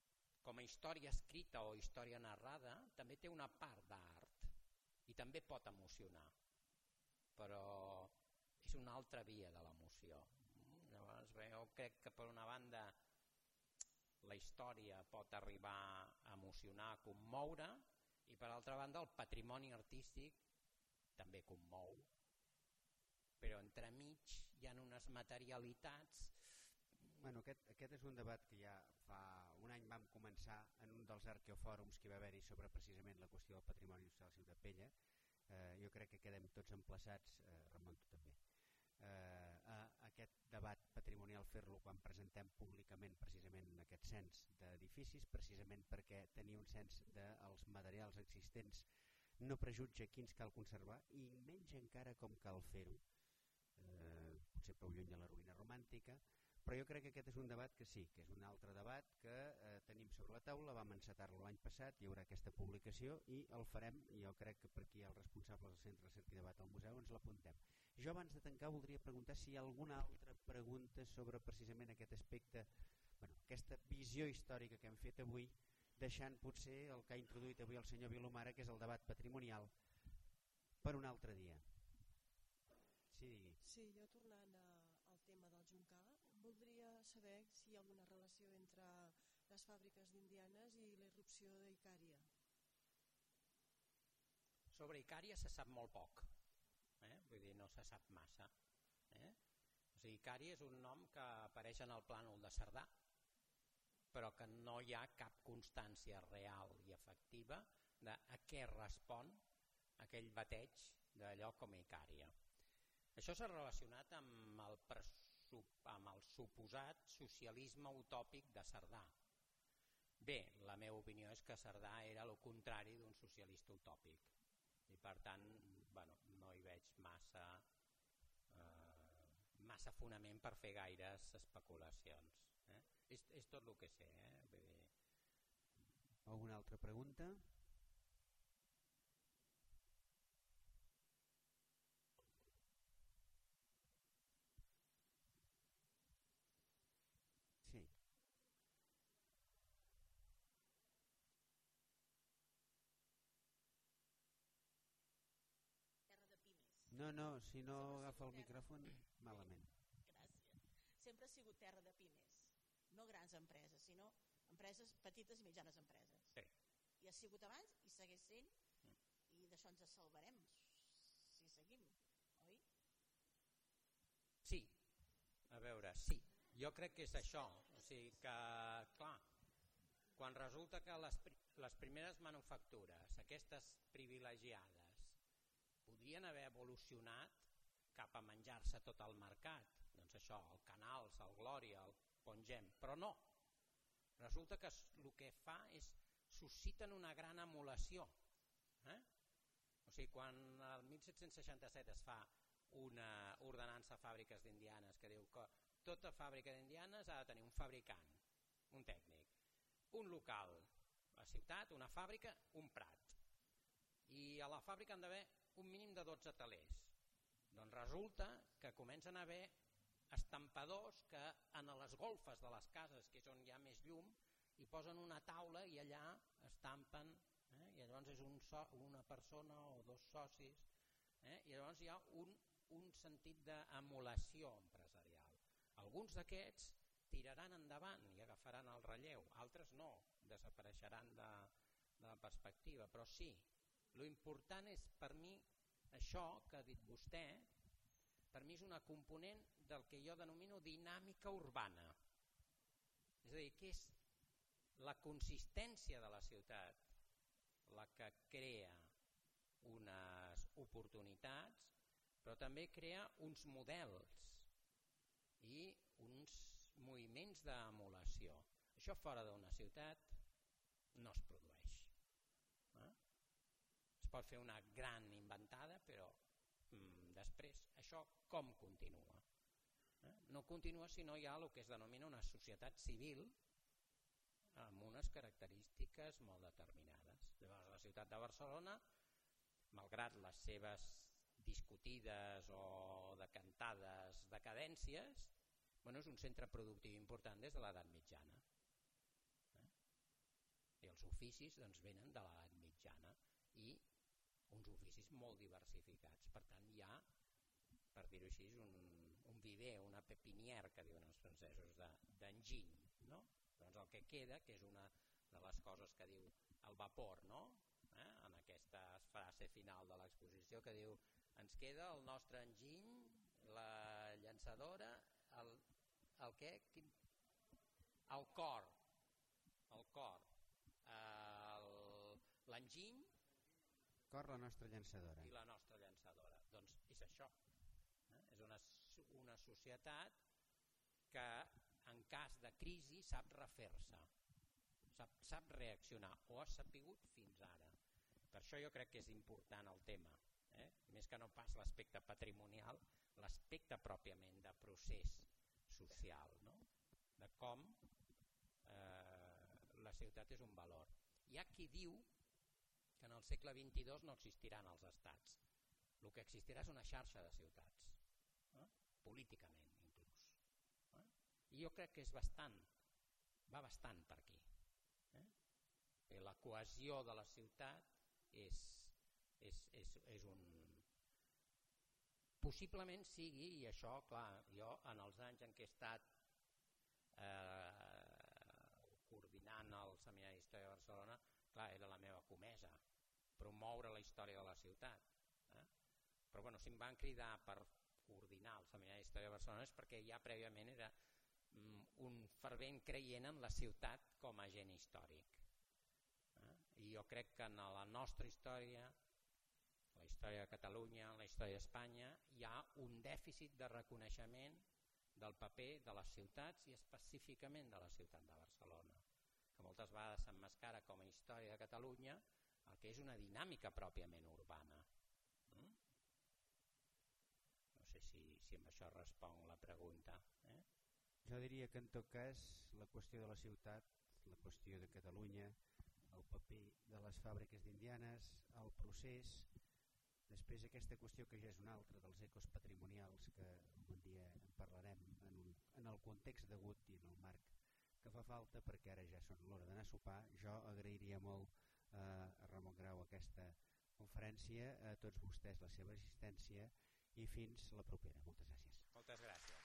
com a història escrita o història narrada, també té una part d'art i també pot emocionar, però és una altra via de l'emoció. Llavors, jo crec que per una banda la història pot arribar a emocionar, a commoure, i per altra banda el patrimoni artístic també commou, però entremig hi ha unes materialitats. Bueno, aquest és un debat que ja fa un any vam començar en un dels arqueofòrums que hi va haver-hi sobre precisament la qüestió del patrimoni industrial de Ciutat Vella. Jo crec que quedem tots emplaçats, Ramon, tu també, a aquest debat patrimonial, fer-lo quan presentem públicament precisament aquest cens d'edificis, precisament perquè tenir un cens dels materials existents no prejutja quins cal conservar i menys encara com cal fer-ho, potser prou lluny de la ruïna romàntica, però jo crec que aquest és un debat que sí, que és un altre debat que tenim sobre la taula. Vam encetar-lo l'any passat, hi haurà aquesta publicació i el farem. Jo crec que per aquí els responsables del Centre de Recerca i Debat al Museu ens l'apuntem. Jo abans de tancar voldria preguntar si hi ha alguna altra pregunta sobre precisament aquest aspecte, aquesta visió històrica que hem fet avui, deixant potser el que ha introduït avui el senyor Vilomara, que és el debat patrimonial, per un altre dia. Sí, digui. Sí, jo tornant al tema del Juncar, voldria saber si hi ha alguna relació entre les fàbriques d'Indianes i la irrupció d'Icària. Sobre Icària se sap molt poc, vull dir, no se sap massa. O sigui, Icària és un nom que apareix en el plànol de Cerdà, però que no hi ha cap constància real i efectiva de a què respon aquell bateig d'allò com Icària. Això s'ha relacionat amb el suposat socialisme utòpic de Cerdà. Bé, la meva opinió és que Cerdà era el contrari d'un socialista utòpic i per tant no hi veig massa fonament per fer gaires especulacions. És tot el que sé. Alguna altra pregunta? Sí. No, si no agafa el micròfon, malament. Gràcies. Sempre ha sigut terra de pimes, no grans empreses, sinó empreses petites i mitjanes empreses. Sí. I ha sigut abans i segueix sent, i d'això ens salvarem si seguim, oi? Sí, a veure, sí. Jo crec que és això. O sigui que, clar, quan resulta que les primeres manufactures, aquestes privilegiades, podrien haver evolucionat cap a menjar-se tot el mercat, doncs això, el Canals, el Glòria, el Pongem, però no. Resulta que el que fa és susciten una gran emulació. O sigui, quan el 1767 es fa una ordenança de fàbriques d'Indianes que diu que tota fàbrica d'Indianes ha de tenir un fabricant, un tècnic, un local a ciutat, una fàbrica, un prat. I a la fàbrica han d'haver un mínim de 12 telers. Doncs resulta que comencen a haver estampadors que en les golfes de les cases, que és on hi ha més llum, hi posen una taula i allà estampen, i llavors és una persona o dos socis, i llavors hi ha un sentit d'emulació empresarial. Alguns d'aquests tiraran endavant i agafaran el relleu, altres no, desapareixeran de la perspectiva, però sí, l'important és per mi això que ha dit vostè, per mi és una component del que jo denomino dinàmica urbana. És a dir, que és la consistència de la ciutat la que crea unes oportunitats, però també crea uns models i uns moviments d'emulació. Això fora d'una ciutat no es produeix. Es pot fer una gran inventada, però després això com continua? No continua si no hi ha el que es denomina una societat civil amb unes característiques molt determinades. Llavors, la ciutat de Barcelona, malgrat les seves discutides o decantades decadències, és un centre productiu important des de l'edat mitjana. els oficis doncs, venen de l'edat mitjana i uns oficis molt diversificats. Per tant, hi ha, per dir-ho així, un viver, una pepinière, que diuen els francesos, d'enginy, no? Doncs el que queda, que és una de les coses que diu el vapor, no? En aquesta frase final de l'exposició, que diu ens queda el nostre enginy, la llançadora, el què? El cor, l'enginy, cor, la nostra llançadora. I la nostra llançadora. Doncs és això. És una societat que en cas de crisi sap refer-se, sap reaccionar, o ha sapigut fins ara. Per això jo crec que és important el tema, més que no pas l'aspecte patrimonial, l'aspecte pròpiament de procés social, no? De com la ciutat és un valor. Hi ha qui diu que en el segle XXII no existiran els estats. El que existirà és una xarxa de ciutats, políticament inclús. I jo crec que va bastant per aquí. La cohesió de la ciutat és un... Possiblement sigui, i això, clar, jo en els anys en què he estat coordinant el Seminari d'Història de Barcelona, clar, era la meva comesa, promoure la història de la ciutat. Però bueno, si em van cridar per coordinar el Seminari d'Història de Barcelona és perquè ja prèviament era un fervent creient en la ciutat com a agent històric. I jo crec que en la nostra història, la història de Catalunya, la història d'Espanya, hi ha un dèficit de reconeixement del paper de les ciutats i específicament de la ciutat de Barcelona, que moltes vegades s'emmascara com a història de Catalunya el que és una dinàmica pròpiament urbana. No sé si amb això responc la pregunta. Jo diria que en tot cas la qüestió de la ciutat, la qüestió de Catalunya, el paper de les fàbriques d'Indianes, el procés, després aquesta qüestió que ja és una altra dels ecos patrimonials, que algun dia en parlarem en el context degut i en el marc que fa falta, perquè ara ja són l'hora d'anar a sopar. Jo agrairia molt a Ramon Grau aquesta conferència, a tots vostès la seva assistència i fins la propera. Moltes gràcies. Moltes gràcies.